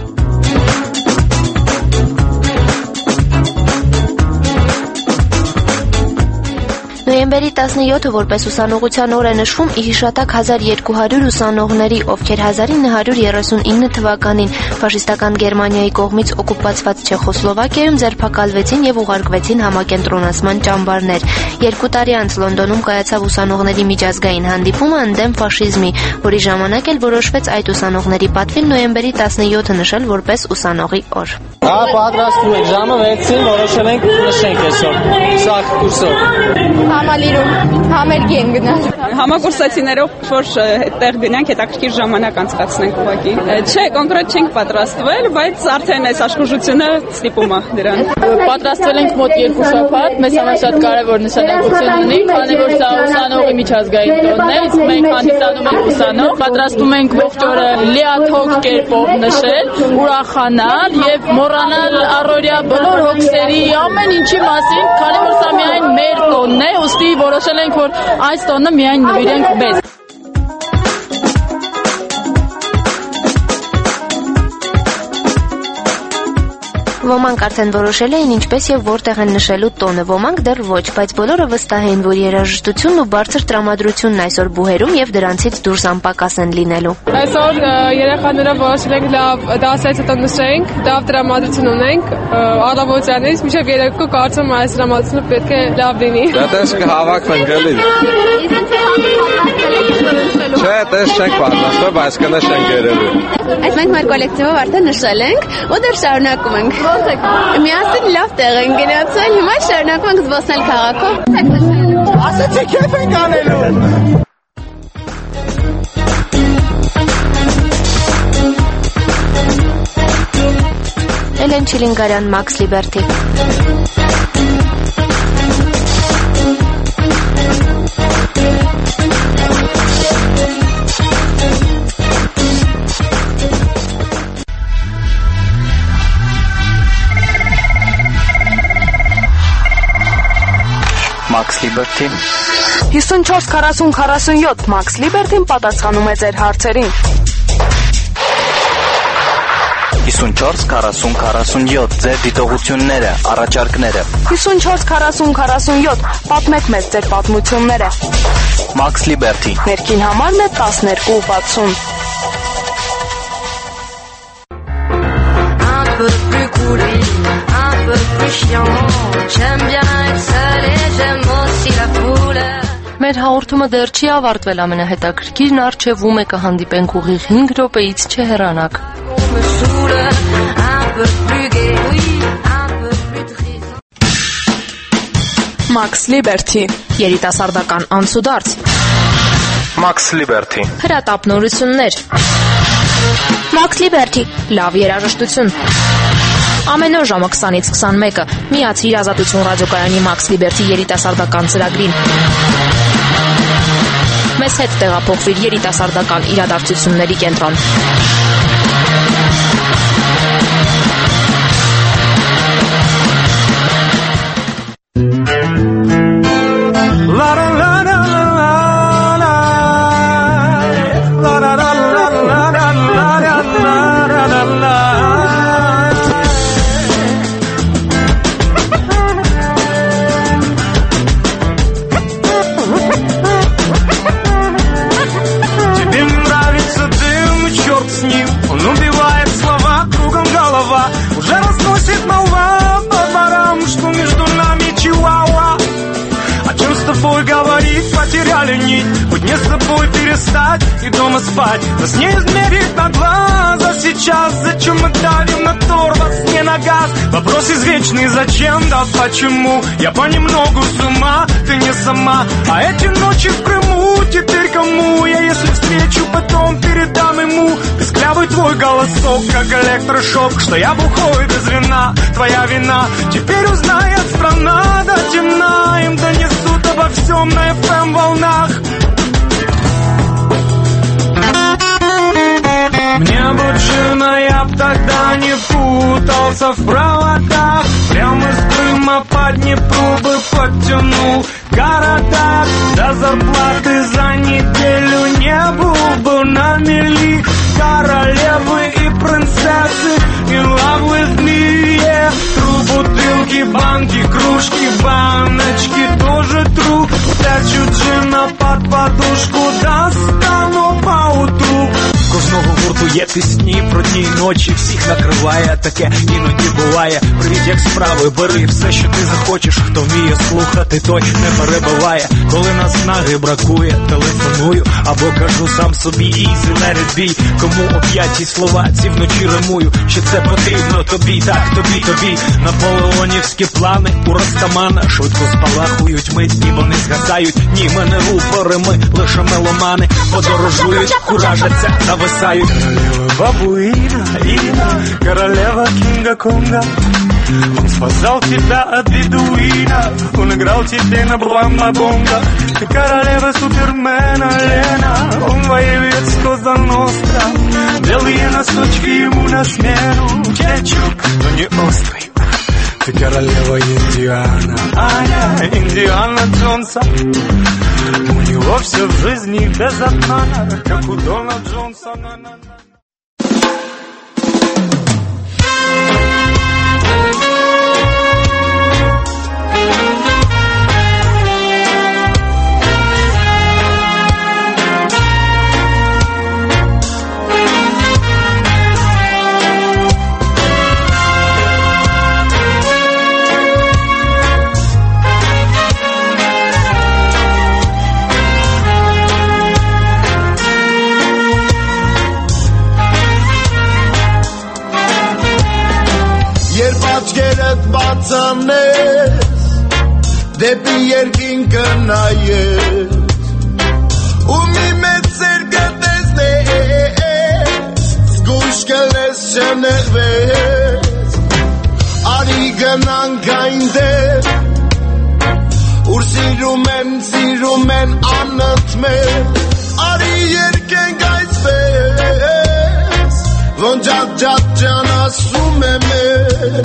Նոյեմբերի տասնյոթը որպես ուսանողության օր է նշվում ի հիշատակ հազար երկու հարյուր ուսանողների, ովքեր հազար ինը հարյուր երեսունինը թվականին ֆաշիստական Գերմանիայի կողմից օկուպացված Չեխոսլովակիայում ձերբակալվեցին եւ ուղարկվեցին համակենտրոնացման ճամբարներ։ Երկու տարի անց Լոնդոնում կայացավ ուսանողների միջազգային հանդիպումը ընդդեմ ֆաշիզմի, որի ժամանակ էլ որոշվեց այդ ուսանողների պատվին նոյեմբերի տասնյոթը նշել որպես ուսանողի օր։ Հա, պատրաստվում ենք, ժամը վեցին, որոշել ենք նշենք այսօր։ Սա կուրսով։ Համալիրում համերգի են գնալ։ Համակուրսացիներով որ այդտեղ գնանք, հետաքրքիր ժամանակ անցկացնենք ուղղակի։ Չէ, կոնկրետ չենք պատրաստվել, բայց արդեն այս աշխուժությունը ստիպում է դրան։ Պատրաստվել ենք մոտ երկու շաբաթ, մեզ համար շատ կարևոր նշանակություն ունի, քանի որ սա ուսանողի միջազգային տոնն է, իսկ մենք հանդիսանում ենք ուսանող, պատրաստվում ենք ողջ օրը լիաթոք կերպով նշել, ուրախանալ եւ մոռանալ առօրյա բոլոր հոգսերի, ամեն ինչի մասին, քանի որ սա միայն մեր տոնն է, ուստի որոշել ենք, որ այս տոնը միայն նվիրենք մեզ։ Ոմանք արդեն որոշել էին ինչպես եւ որտեղ են նշելու տոնը, ոմանք դեռ ոչ, բայց բոլորը վստահ են, որ երաժշտությունն ու բարձր տրամադրությունն այսօր բուհերում եւ դրանցից դուրս անպակաս են լինելու։ Այսօր երեխաները որոշել ենք լավ դասից հետո նշենք, լավ տրամադրություն ունենք, առավոտյանից մինչեւ երեկո կարծում այս տրամադրությունը պետք է լավ լինի։ Դա դες կհավաքվենք էլի։ Չէ, դες չենք պատրաստվել, բայց կնշենք երևի։ Այս մենք մեր կոլեկտիվով արդեն նշել ենք ու դեռ շարունակում ենք։ ո՞նց եք։ Միասին լավ տեղ են գնացել, հիմա շարունակում ենք զբոսնել քաղաքով։ Ասացի քեֆ ենք անելու։ Էլեն Չիլինգարյան, Մաքս Լիբերթի։ Մաքս Լիբերթի հիսունչորս քառասուն քառասունյոթ Մաքս Լիբերթին պատասխանում է ձեր հարցերին։ հիսունչորս քառասուն քառասունյոթ ձեր դիտողությունները, առաջարկները։ հիսունչորս քառասուն քառասունյոթ պատմեք մեզ ձեր պատմությունները։ Մաքս Լիբերթի Ներքին համարն է տասներկու վաթսուն։ Un peu plus cool, un peu plus chiant. J'aime bien être seul et j'aime aussi la foule. Մեր հաղորդումը դեռ չի ավարտվել, ամենահետաքրքիրն առջևում է կհանդիպենք ուղիղ հինգ րոպեից չհեռանաք։ Me saoule, un peu plus gai, oui, un peu plus triste. Մաքս Լիբերթի երիտասարդական անցուդարձ։ Մաքս Լիբերթի Հրատապնորություններ։ Մաքս Լիբերթի Լավ երաժշտություն։ Ամեն օր ժամը քսանից քսանմեկը միացրիր Ազատություն ռադիոկայանի Մաքս Լիբերթի երիտասարդական ծրագրին։ Մեզ հետ տեղափոխվիր երիտասարդական իրադարձությունների կենտրոն։ Потеряли нить, хоть не с собой перестать и дома спать. Нас не измерить на глаза сейчас. Зачем мы давим на тормоз, не на газ? Вопрос извечный, зачем, да почему? Я понемногу с ума, ты не сама. А эти ночи в Крыму теперь кому? Я если встречу, потом передам ему. Песклявый твой голосок, как электрошок. Что я бухой без вина, твоя вина. Теперь узнает страна до темна. Им донесут обо всем на эф эм волнах. Мне бы джина, я б тогда не путался в проводах. Прямо из Крыма по Днепру бы подтянул города. До зарплаты за неделю не был бы на мели. Королевы и принцессы in love with me, yeah. Тру, бутылки, банки, кружки, баночки тоже тру. Прячу джина под подушку, достану поутру. Кожного гурту є пісні про дні й ночі, всіх накриває, таке іноді буває. Привіт, як справи, бери все, що ти захочеш. Хто вміє слухати, той не перебиває. Коли наснаги бракує, телефоную або кажу сам собі easy, let it be. Кому оп'яті слова ці вночі римую, що це потрібно тобі, так, тобі, тобі. Наполеонівські плани у Ростамана швидко спалахують мить, і вони згасають. Ні, ми не рупори, ми лише меломани. Подорожують, куражаться, зависають. Королева бабуина, Ина, королева Кинга-Конга. Он спасал тебя от бедуина, он играл тебе на блама-бонга. Ты королева Супермена, Лена, он воюет с Коза Ностра. Белые носочки ему на смену, кетчуп, но не острый. Ты королева Индиана, Аня, Индиана Джонса. У него все в жизни без обмана, как у Дона Джонсона. աչքերդ բացանես դեպի երկինքը նայես ու մի մեծ սերկտես դես զգույշ կլես չնեղվես արի գնանք այնտեղ ուր սիրում են սիրում են անըտ մեր արի երկենք այսպես ոնց ջատ ջատ ջան ասում եմ ես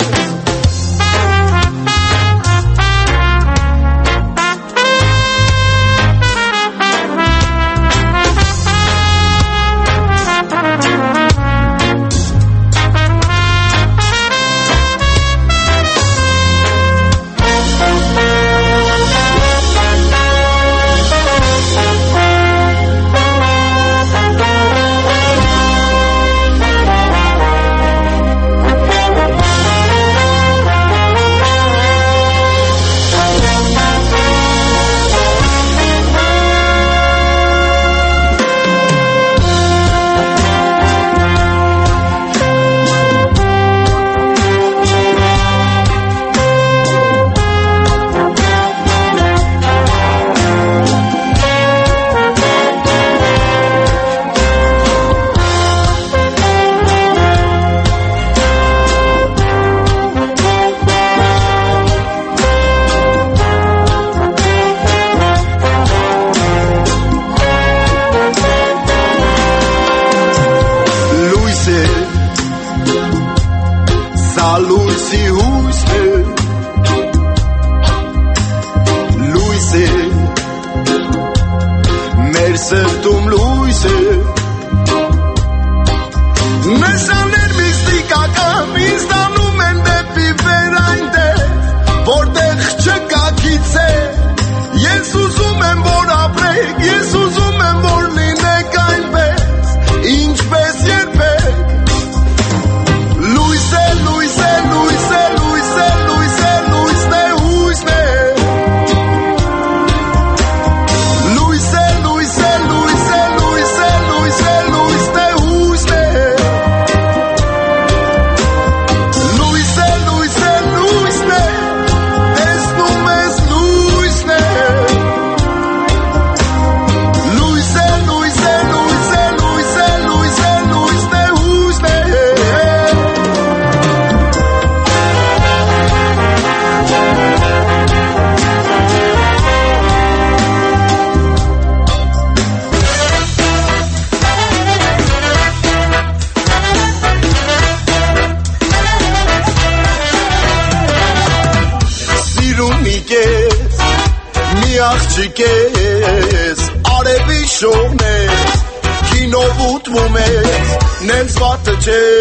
աղջիկես արևի շողնես քինով ուտվում ես նենց վատը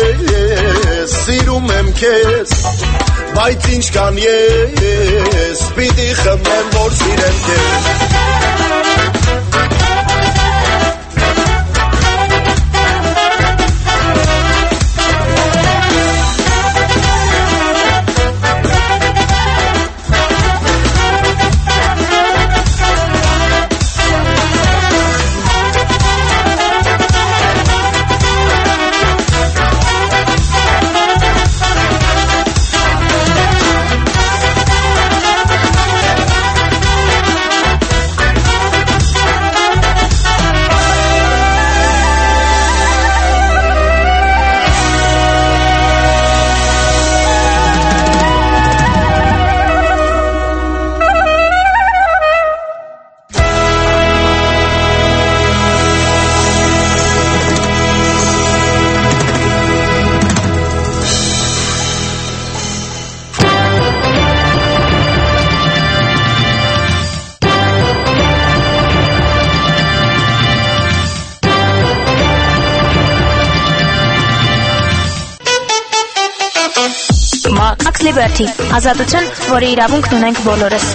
չես սիրում եմ քեզ բայց ինչ կան ես պիտի խմեմ որ սիրեմ քեզ Max Liberty, ազատություն, որի իրավունքն ունենք բոլորս։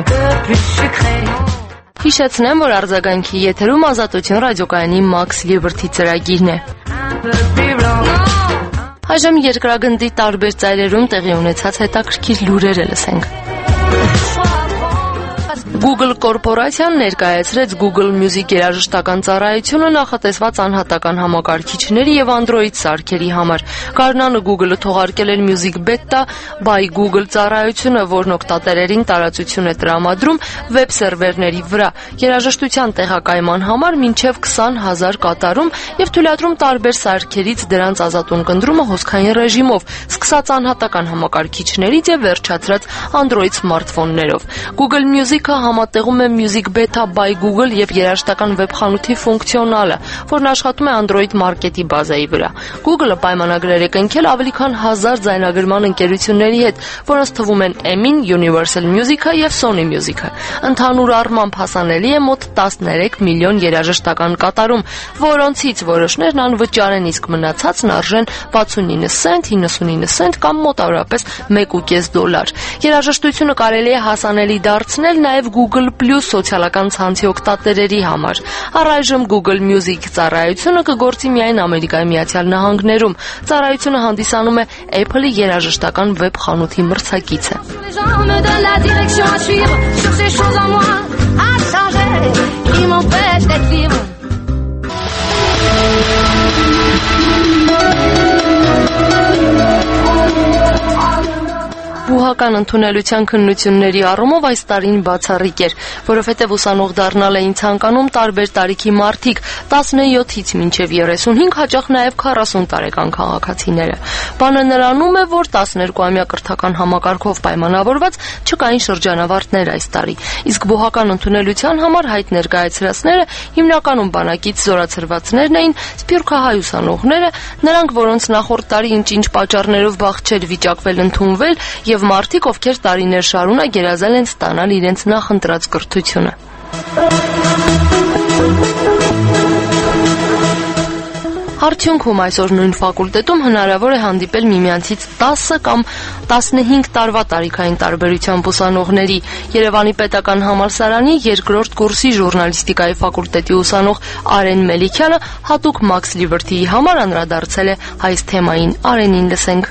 Հիշեցնեմ, որ արձագանքի եթերում Ազատություն ռադիոկայանի Max Liberty ծրագիրն է։ Այժմ երկրագնդի տարբեր ծայրերում տեղի ունեցած հետաքրքիր լուրերը լսենք։ Google կորպորացիան ներկայացրեց Google Music երաժշտական ծառայությունը նախատեսված անհատական համակարգիչների եւ Android սարքերի համար։ Գարնանը Google-ը թողարկել էր Music Beta by Google ծառայությունը, որն օգտատերերին տարածություն է տրամադրում վեբ սերվերների վրա երաժշտության տեղակայման համար մինչև քսան հազար կատարում եւ թույլատրում տարբեր սարքերից դրանց ազատուն կնդրումը հոսքային ռեժիմով, սկսած անհատական համակարգիչներից եւ վերջացրած Android սմարթֆոններով։ Google Music-ը համատեղում է Music Beta by Google եւ երաժշտական վեբխանութի ֆունկցիոնալը, որն աշխատում է Android մարքետի բազայի վրա։ Google-ը պայմանագրեր է կնքել ավելի քան հազար ձայնագրման ընկերությունների հետ, որոնց թվում են Emin, Universal Music-ը եւ Sony Music-ը։ Ընդհանուր առմամբ հասանելի է մոտ տասներեք միլիոն երաժշտական կատարում, որոնցից որոշներն անվճար են, իսկ մնացածն արժեն վաթսունինը սենտ, հինգսունինը սենտ կամ մոտավորապես մեկ ու կես դոլար։ Երաժշտությունը կարելի է հասանելի դարձնել նաև Google Plus սոցիալական ցանցի օգտատերերի համար։ Առայժմ Google Music ծառայությունը կգործի միայն Ամերիկայի Միացյալ Նահանգներում։ Ծառայությունը հանդիսանում է Apple-ի երաժշտական վեբ խանութի մրցակիցը։ Բուհական ընդունելության քննությունների առումով այս տարին բացառիկ էր, որովհետև ուսանող դառնալ էին ցանկանում տարբեր տարիքի մարդիկ, տասնյոթից մինչև երեսունհինգ, հաճախ նաև քառասուն տարեկան քաղաքացիները։ Բանը նրանում է, որ տասներկուամյա կրթական համակարգով պայմանավորված չկային շրջանավարտներ այս տարի, իսկ բուհական ընդունելության համար հայտ ներկայացրածները հիմնականում բանակից զորացրվածներն էին, սփյուռքահայ ուսանողները, նրանք, որոնց նախորդ տարի ինչ-ինչ պատճառներով բախտ չէր վիճակվել ընդունվել, եւ մարդիկ, ովքեր տարիներ շարունակ երազել են ստանալ իրենց նախընտրած կրթությունը։ Արդյունքում այսօր նույն ֆակուլտետում հնարավոր է հանդիպել միմյանցից տասը կամ տասնհինգ տարվա տարիքային տարբերությամբ ուսանողների։ Երևանի պետական համալսարանի երկրորդ կուրսի ժուրնալիստիկայի ֆակուլտետի ուսանող Արեն Մելիքյանը հատուկ Max Liberty-ի համար անդրադարձել է այս թեմային։ Արենին լսենք։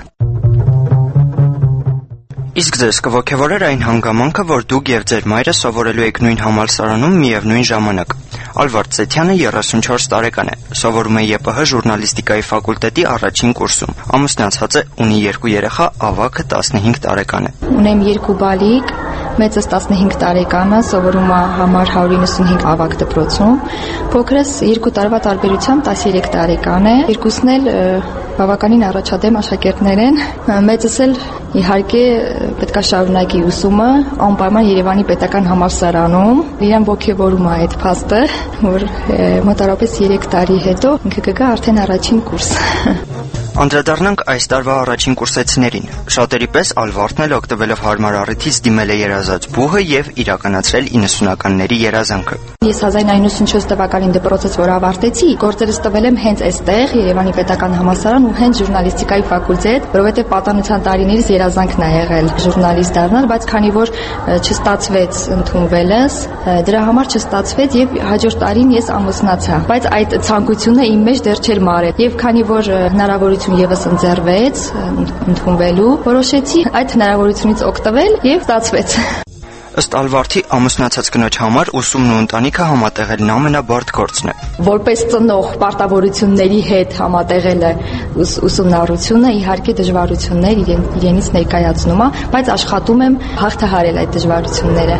Իսկ ձեզ կողքեվորեր այն հանգամանքը, որ դուք եւ ձեր մայրը սովորելու եք նույն համալսարանում միևնույն ժամանակ։ Ալվարդ Սեթյանը երեսունչորս տարեկան է, սովորում է ԵՊՀ ժուրնալիստիկայի ֆակուլտետի առաջին կուրսում։ Ամուսնացած է, ունի երկու երեխա, ավագը տասնհինգ տարեկան է։ Ունեմ երկու բալիկ, մեծս տասնհինգ տարեկան է, սովորում է համար հարյուր իննսունհինգ ավագ դպրոցում։ Փոքրս երկու տարվա տարբերությամբ տասներեք տարեկան է։ Երկուսն էլ բավականին առաջադեմ աշակերտներ են։ Մեծս էլ իհարկե պետք է շարունակի ուսումը անպայման Երևանի պետական համալսարանում։ Իրան ողջևորում է այդ փաստը, որ մոտավորապես երեք տարի հետո ինքը կգա արդեն առաջին կուրս։ Անդրադառնանք այս տարվա առաջին կուրսեցիներին։ Շատերի պես Ալվարդն էլ օգտվելով հարմար առիթից դիմել է երազած բուհը եւ իրականացրել իննսունականների երազանքը։ Ես հազար իննսուն չորս թվականին դպրոցից որ ավարտեցի, գործերս տվել եմ հենց այստեղ Երևանի պետական համալսարան ու հենց ժուրնալիստիկայի ֆակուլտետ, որովհետեւ պատանության տարիներից երազանքն է եղել ժուրնալիստ դառնալ, բայց քանի որ չստացվեց ընդունվելս, դրա համար չստացվեց եւ հաջորդ տարին ես ամուսնացա, բայց այդ ցանկությունը իմ մեջ դեռ չէր մարել։ Եվ քանի որ հնարավորություն եւս ընձեռվեց ընդունվելու, որոշեցի այդ հնարավորությունից օգտվել եւ ստացվեց։ Ըստ Ալվարդի ամուսնացած կնոջ համար ուսումն ու ընտանիքը համատեղելն ամենաբարդ գործն է։ Որպես ծնող պարտավորությունների հետ համատեղելը ուսումնառությունը իհարկե դժվարություններ իրենից ներկայացնում է, բայց աշխատում եմ հաղթահարել այդ դժվարությունները։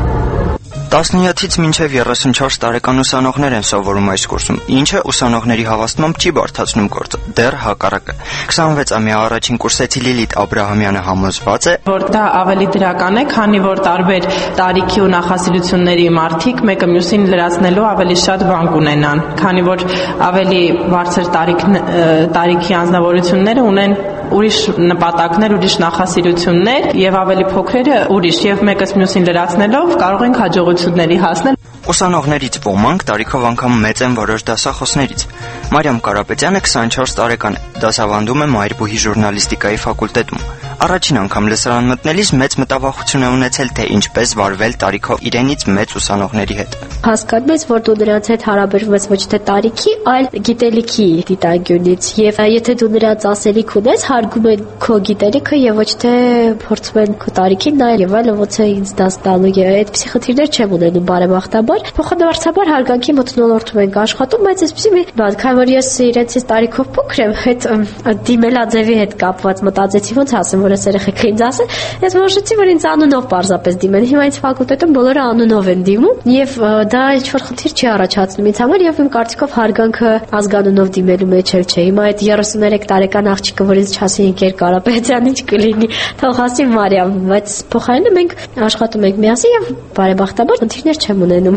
տասնյոթից մինչև երեսունչորս տարեկան ուսանողներ են սովորում այս կուրսում, ինչը ուսանողների հավաստմամբ չի բարդացնում գործը, դեռ հակառակը։ քսանվեցամյա առաջին կուրսեցի Լիլիթ Աբրահամյանը համոզված է, որ դա ավելի դրական է, քանի որ տարբեր տարիքի ու նախասիրությունների մարդիկ մեկը մյուսին լրացնելու ավելի շատ բան կունենան, քանի որ ավելի բարձր տարիք տարիքի անձնավորությունները ունեն ուրիշ նպատակներ, ուրիշ նախասիրություններ եւ ավելի փոքրերը ուրիշ եւ մեկս մյուսին լրացնելով կարող ենք հաջողությունների հասնել։ Ուսանողներից ոմանք տարիքով անգամ մեծ են որոշ դասախոսներից։ Մարիամ Կարապետյանը քսանչորս տարեկան է, դասավանդում է Մայրբուհի ժուրնալիստիկայի ֆակուլտետում։ Առաջին անգամ լսարան մտնելիս մեծ մտավախություն է ունեցել, թե ինչպես վարվել տարիքով իրենից մեծ ուսանողների հետ։ Հասկանում ես, որ դու նրանց հետ հարաբերվում ես ոչ թե տարիքի, այլ գիտելիքի դիտանկյունից, եւ եթե դու նրանց ասելիք ունես, հարգում են քո գիտելիքը եւ ոչ թե փորձում են քո տարիքին նայել եւ այլն, ոնց է ինձ դաս տալու եւ այդպիսի խնդիրներ չեմ ունենում բարեբախտաբար։ Փոխադարձաբար հարգանքի մթնոլորտում ենք աշխատում, բայց այսպեսի մի բան, քանի որ ես իրենցից տարիքով փոքր եմ, հետ դիմելաձևի հետ կապված մտածեցի, ոնց ասեմ, որ այս երեխեքը ինձ ասեն, ես որոշեցի, որ ինձ անունով պարզապես դիմեն։ Հիմա ինձ ֆակուլտետում բոլորը անունով են դիմում եւ դա ինչ-որ խնդիր չի առաջացնում ինձ համար եւ իմ կարծիքով հարգանքը ազգանունով դիմելու մեջ էլ չէ։ Հիմա այդ երեսուներեք տարեկան աղջիկը, որ ինձ չասի Ընկեր Կարապետյան, ինչ կլինի, թող ասի Մարիամ, բայց փոխարենը մենք աշխատում ենք միասին եւ բարեբախտաբար խնդիրներ չեմ ունենում։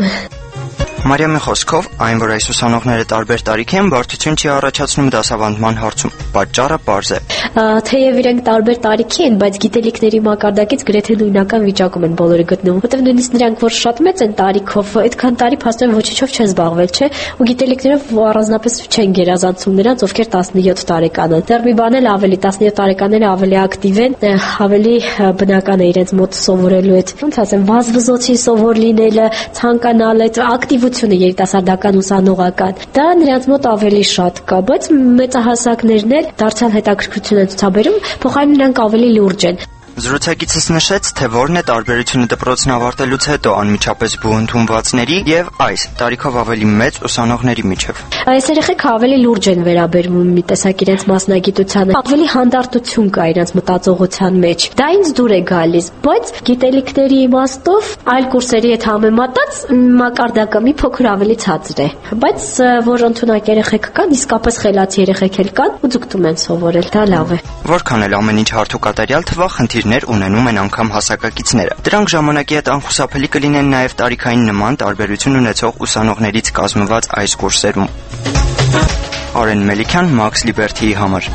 Մարիամի խոսքով, այն որ այս ուսանողները տարբեր տարիք են, բարդություն չի առաջացնում դասավանդման հարցում։ Պատճառը պարզ է։ Թեև իրենք տարբեր տարիքի են, բայց գիտելիքների մակարդակից գրեթե նույնական վիճակում են բոլորը գտնվում։ Որտեղ նույնիսկ նրանք, որ շատ մեծ են տարիքով, այդքան տարի փաստորեն ոչինչով չեն զբաղվել, չէ՞, ու գիտելիքներով առանձնապես չեն գերազանցում նրանց, ովքեր տասնյոթ տարեկան են։ Դեռ մի բան էլ ավելի, տասնյոթ տարեկանները ավելի ակտիվ են, ավելի բնական է իրենց մոտ սովորելու այդ, ոնց ասեմ, վազվզոցի սովոր լինելը, ցանկանալ այդ ակտիվությունը երիտասարդական ուսանողական։ Դա նրանց մոտ ավելի շատ կա, բայց մեծահասակներն էլ դարձյալ հետաքրքրություն են ցուցաբերում, փոխարենը նրանք ավելի լուրջ են։ Զրուցակիցս նշեց, թե որն է տարբերությունը դպրոցն ավարտելուց հետո անմիջապես բու ընդունվածների եւ այս տարիքով ավելի մեծ ուսանողների միջև։ Այս երեխեքը ավելի լուրջ են վերաբերվում մի տեսակ իրենց մասնագիտությանը, ավելի հանդարտություն կա իրենց մտածողության մեջ։ Դա ինձ դուր է գալիս, բայց գիտելիքների իմաստով այլ կուրսերի հետ համեմատած մակարդակը մի փոքր ավելի ցածր է։ Բայց որ ընդունակ երեխեք կան, իսկապես խելացի երեխեք էլ կան ու ձգտում են սովորել, դա լավ է։ Որքան էլ ամեն ինչ հարթ ու կատարյալ թվա, խնդիրներ ունենում են անգամ հասակակիցները։ Դրանք ժամանակի հետ անխուսափելի կլինեն նաև տարիքային նման տարբերություն ունեցող ուսանողներից կազմված այս կուրսերում։ Արեն Մելիքյան, Max Liberty-ի համար։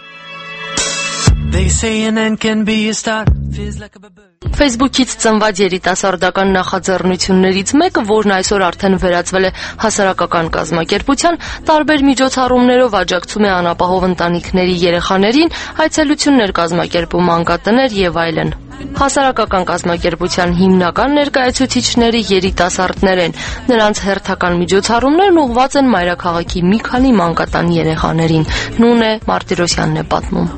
Facebook-ից ծնված երիտասարդական նախաձեռնություններից մեկը, որն այսօր արդեն վերածվել է հասարակական կազմակերպության, տարբեր միջոցառումներով աջակցում է անապահով ընտանիքների երեխաներին, այցելություններ կազմակերպում, մանկատներ եւ այլն։ Հասարակական կազմակերպության հիմնական ներկայացուցիչները երիտասարդներ են։ Նրանց հերթական միջոցառումներն ուղղված են մայրաքաղաքի մի քանի մանկատան երեխաներին։ Նունե Մարտիրոսյանն է պատմում։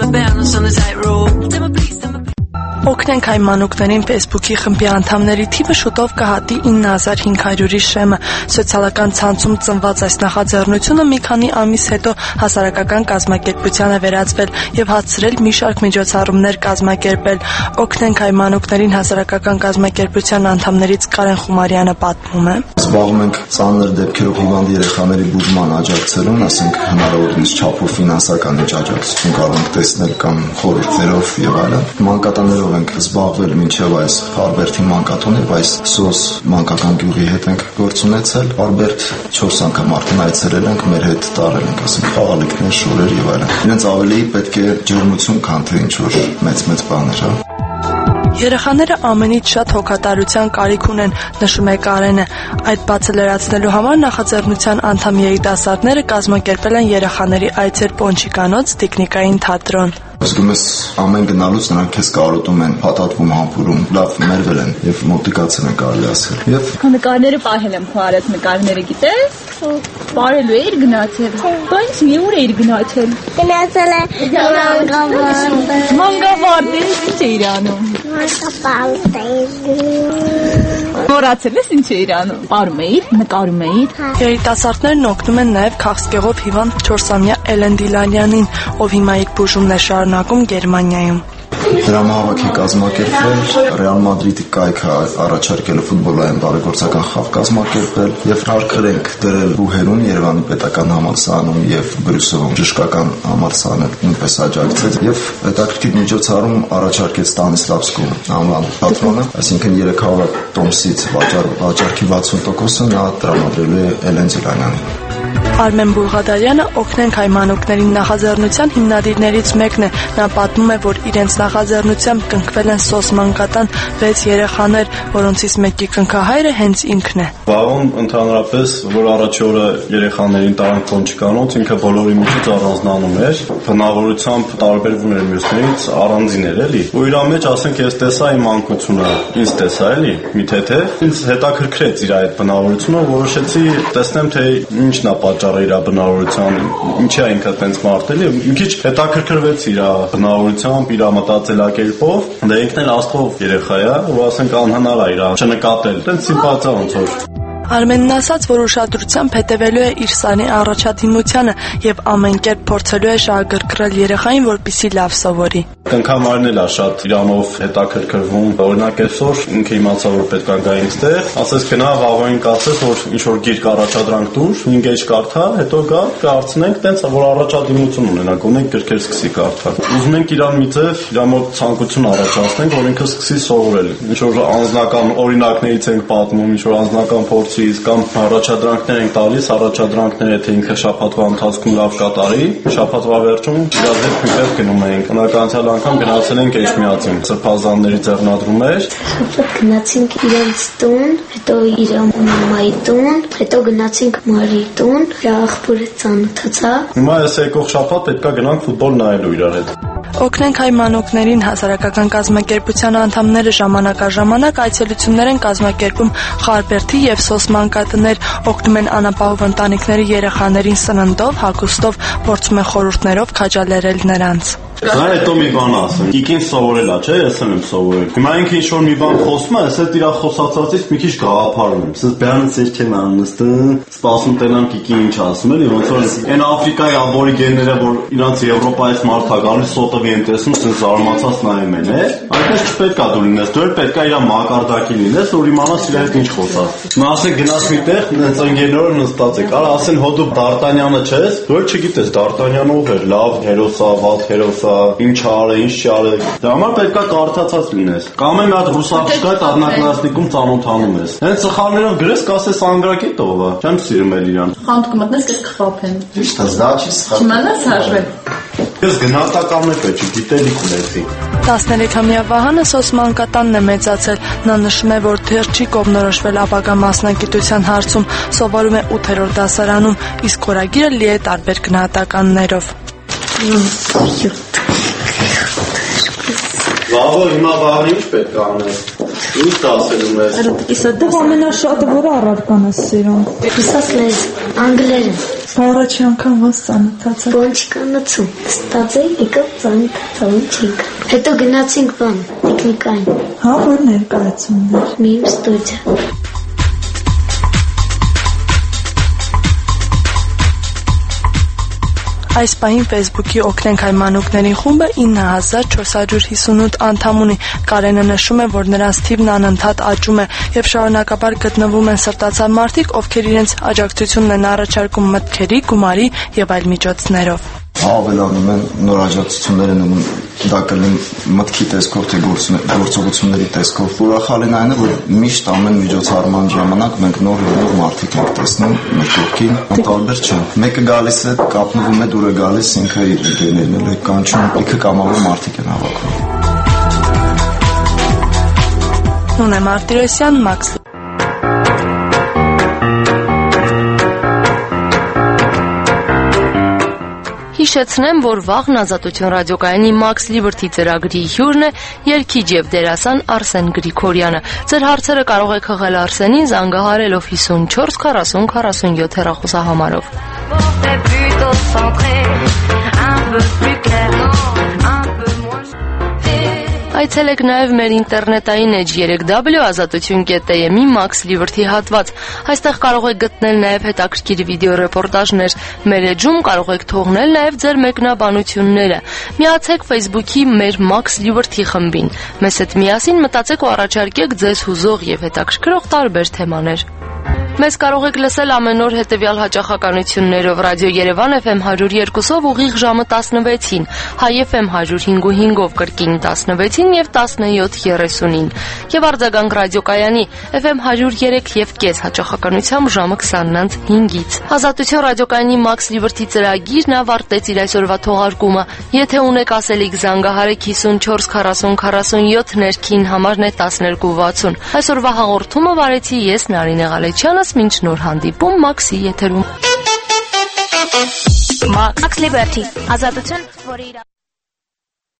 Օգնենք այն մանուկներին Facebook-ի խմբի անդամների թիվը շուտով կհատի ինը հազար հինգ հարյուրի շեմը։ Սոցիալական ցանցում ծնված այս նախաձեռնությունը մի քանի ամիս հետո հասարակական կազմակերպության է վերածվել եւ հացրել մի շարք միջոցառումներ կազմակերպել։ Օգնենք այն մանուկներին հասարակական կազմակերպության անդամներից Կարեն Խումարյանը պատմում է։ Զբաղվում ենք ծանր դեպքերով հիվանդ երեխաների բուժման աջակցելուն, ասենք հնարավորինս չափով ֆինանսական աջակցություն կարող ենք տեսնել կամ խորհուրդներով եւ այլն։ Մանկատաներով ենք զբաղվել մինչև այս Արբերտի մանկատուն եւ այս Սոս մանկական գյուղի հետ ենք գործ ունեցել։ Արբերտ չորս անգամ արդեն այցելել ենք, մեր հետ տարել ենք, ասենք խաղալիքներ, շորեր եւ այլն։ Իրենց ավելի պետք է ջերմություն, քան թե ինչ որ մեծ-մեծ բաներ, հա։ Երեխաները ամենից շատ հոգատարության կարիք ունեն, նշում է Կարենը։ Այդ բացը լրացնելու համար նախաձեռնության անդամ երիտասարդները կազմակերպել են երեխաների այցեր Պոնչիկանոց տիկնիկային թատրոն։ Զգում ես ամեն գնալուց նրանք քեզ կարոտում են, փաթաթվում, համբուրում, լավ մերվել են եւ մոտիկացել են կարելի ասել։ Եվ նկարները պահել եմ քո արած նկարները, գիտես։ Բարելու էիր գնացել։ Բայց մի ուր էիր գնացել։ Գնացել է մանգավարտ։ Մանգավարտ, ինչ էիր անում։ Մոռացել ես ինչ էիր անում։ Պարում էիր, նկարում էիր։ Երիտասարդներն օգնում են նաև քաղցկեղով հիվանդ չորսամյա Էլեն Դիլանյանին, ով հիմա իր բուժումն է շարունակում Գերմանիայում։ Դրամահավաք է կազմակերպվել, Ռեալ Մադրիդի կայքը առաջարկել ֆուտբոլային բարեգործական խաղ կազմակերպել եւ հարցեր ենք դրել Բուհերուն Երևանի պետական համալսարանում եւ Բրյուսելում բժշկական համալսարանը նույնպես աջակցեց եւ հետաքրքիր միջոցառում առաջարկեց Ստանիսլավսկու անվան թատրոնը, այսինքն երեք հարյուր տոմսից վաճառքի վաթսուն տոկոսը նա տրամադրելու է Էլեն Դիլանյանին։ Արմեն Բուլղադարյանը օգնենք հայ մանուկներին նախաձեռնության հիմնադիրներից մեկն է։ Նա պատմում է, որ իրենց նախաձեռնությամբ կնքվել են սոսմանկատան վեց երեխաներ, որոնցից մեկի կնքահայրը հենց ինքն է։ Վաղոն ընդհանրապես, որ առաջի օրը երեխաներին տարանք փոն չկանոց, ինքը բոլորի միջից առանձնանում էր, բնավորությամբ տարբերվում էր մյուսներից, առանձին էր էլի։ Ու իր մեջ, ասենք, ես տեսա իմ մանկությունը, ինձ տեսա էլի, մի թեթև, ինձ հետաքրքրեց իր այդ բնավորությունը, որոշեցի տեսնեմ, թե ինչն է պատճառը իր բնավորության, ինչի է ինքը տենց մարտելի, մի քիչ հետաքրքրվեց իր բնավորությամբ, իր մտածելակերպով, դե ինքն էլ աստղով երեխա է, ու ասենք անհնար է իր չնկատել, տենց սիմպաթիա ոնց որ։ Արմենն ասաց, որ ուշադրությամբ հետևելու է իր սանի առաջադիմությանը եւ ամեն կերպ փորձելու է շահագրգռել երեխային, որպեսզի լավ սովորի։ Կնքամարն էլ է շատ իրանով հետաքրքրվում, օրինակ այսօր ինքը իմացա, որ պետք է գա ինստեղ, ասես գնա վաղոյին կասես, որ ինչ որ գիրք առաջադրանք տուր, հինգ էջ կարդա, հետո գա, կհարցնենք, տենց որ առաջադիմություն ունենա, գոնեք գրքեր սկսի կարդալ։ Ուզում ենք իրան մի ձև, իր մոտ ցանկություն առաջացնենք, որ ինքը սկսի սովորել։ Ինչ որ անձնական օրինակներից ենք պատմում, ինչ որ անձնական փորձից կամ առաջադրանքներ ենք տալիս, առաջադրանքները թե ինքը շաբաթվա ընթացքում լավ կատարի, շաբաթվա վերջում իր հետ միտեղ գնում ենք։ Հնականացյալ անգամ գնացել ենք Էջմիածին, սրբազանների ձեռնադրում էր։ Շաբաթ գնացինք իրենց տուն, հետո իր մամայի տուն, հետո գնացինք Մարի տուն, իր աղբորը ծանոթացա։ Հիմա այս եկող շաբաթ պետք է գնանք ֆուտբոլ նայելու իրար հետ։ Օգնենք հայ մանուկներին հասարակական կազմակերպության անդամները ժամանակաժամանակ այցելություններ են կազմակերպում Խարբերդի եւ Սոսմանկատներ, օգնում են անապահով ընտանիքների երեխաներին սննդով, հագուստով, փորձում են խորհուրդներով քաջալերել նրանց։ Դա հետո մի բան ասեմ։ Կիկին սովորել է, չէ՞, ես եմ սովորել։ Հիմա ինքը ինչ որ մի բան խոսում է, ես այդ իր խոսածածից մի քիչ գաղափարում եմ։ Սա բանից էր չեմ անստը, սպասում տենամ Կիկին ինչ ասում էլի, ոնց որ այն Աֆրիկայի աբորիգենները, որ իրանց Եվրոպայից մարդ է գալիս, սոտովի են տեսնում, ասես զարմացած նայում են, է։ Այնպես չպետք է դու լինես, դու պետք է իր մակարդակին լինես, որ իմանաս իր հետ ինչ խոսած։ Նա ասեք գնաց միտեղ, նենց ընկերները նստած եք, արա ասեն հո դու Դարտանյանը չես, դու չգիտես Դարտանյանը ով էր, լավ հերոս է, վատ հերոս ինչ արը, ինչ չարը։ Դա համար պետք է կարդացած լինես։ Կամ մի հատ ռուսապշկայ տառնակնասնիկում ծանոթանում ես։ Հենց սխալներով գրես, կասես անգրակետ ով է։ Չեմ սիրում էլ իրան։ Խանութ կմտնես, կես կխվափեն։ Ճիշտ է, դա չի սխալ։ Չիմանաս հաշվել։ Ես գնահատականներ պետք է գիտելիք ունեցի։ տասներեքամյա Վահանը Սոսմանկատանն է մեծացել։ Նա նշում է, որ դեռ չի կողմնորոշվել ապագա մասնագիտության հարցում, սովորում է ութերորդ դասարանում, իսկ խորագիրը լի է տարբեր գնահատականներով։ Լավ, հիմա Վահան ինչ պետք է անել։ Ինչ դասերում ես։ Իսկ դու ամենաշատը որը առարկան ես սիրում։ Ռուսաց լեզ, անգլերեն։ Առաջի անգամ ոնց ծանոթացա։ Ոնց կանացու։ Ստացել եկավ ծանոթացա ոնց։ Հետո գնացինք բան, տեխնիկային։ Հա, որ ներկայացումներ։ Միմ ստուդիա։ Այս պահին Facebook-ի օգնենք հայ մանուկներին խումբը ինը հազար չորս հարյուր հիսունութ անդամ ունի։ Կարենը նշում է, որ նրանց թիվն անընդհատ աճում է եւ շարունակաբար գտնվում են սրտացավ մարդիկ, ովքեր իրենց աջակցությունն են առաջարկում մտքերի, գումարի եւ այլ միջոցներով։ Ավելանում են նոր աջակցություններ են անում, դա կլին մտքի տեսքով թե գործողությունների տեսքով։ Ուրախալին այն է, որ միշտ ամեն միջոցառման ժամանակ մենք նոր եւ նոր մարդիկ ենք տեսնում մեր կողքին, տարբեր չէ։ Մեկը գալիս է, կապնվում է, դուրը գալիս, ինքը իր ընկերներն էլ կանչում, ինքը կամավոր մարդիկ են հավաքում։ Նունե Մարտիրոսյան, Մաքս Հիշեցնեմ, որ վաղն Ազատություն ռադիոկայանի Max Liberty ծրագրի հյուրն է երգիչ եւ դերասան Արսեն Գրիգորյանը։ Ձեր հարցերը կարող եք հղել Արսենին զանգահարելով հիսունչորս քառասուն քառասունյոթ հեռախոսահամարով։ Այցելեք նաև մեր ինտերնետային էջ երեք դաբլյու ազատություն կետ է եմ-ի Max Liberty հատված։ Այստեղ կարող եք գտնել նաև հետաքրքիր վիդեոռեպորտաժներ։ Մեր էջում կարող եք թողնել նաև ձեր մեկնաբանությունները։ Միացեք Facebook-ի մեր Max Liberty խմբին։ Մեզ հետ միասին մտածեք ու առաջարկեք ձեզ հուզող եւ հետաքրքրող տարբեր թեմաներ։ Մեզ կարող եք լսել ամեն օր հետևյալ հաճախականություններով Ռադիո Երևան Էֆ Էմ հարյուր երկուսով ուղիղ ժամը տասնվեցին, Հայ Էֆ Էմ հարյուր հինգ ու հինգով կրկին տասնվեցին եւ տասնյոթ երեսունին եւ արձագանք ռադիոկայանի Էֆ Էմ հարյուր երեք եւ կես հաճախականությամբ ժամը քսանից հինգից։ Ազատություն ռադիոկայանի Max Liberty ծրագիրն ավարտեց իր այսօրվա թողարկումը։ Եթե ունեք ասելիք, զանգահարեք հիսունչորս քառասուն քառասունյոթ, ներքին համարն է տասներկու վաթսուն։ Այսօրվա հաղորդումը վարեցի ես Նարինե Ղալեչյանը, մինչ նոր հանդիպում Մաքսի եթերում։ Max Liberty. Ազատություն, որը իր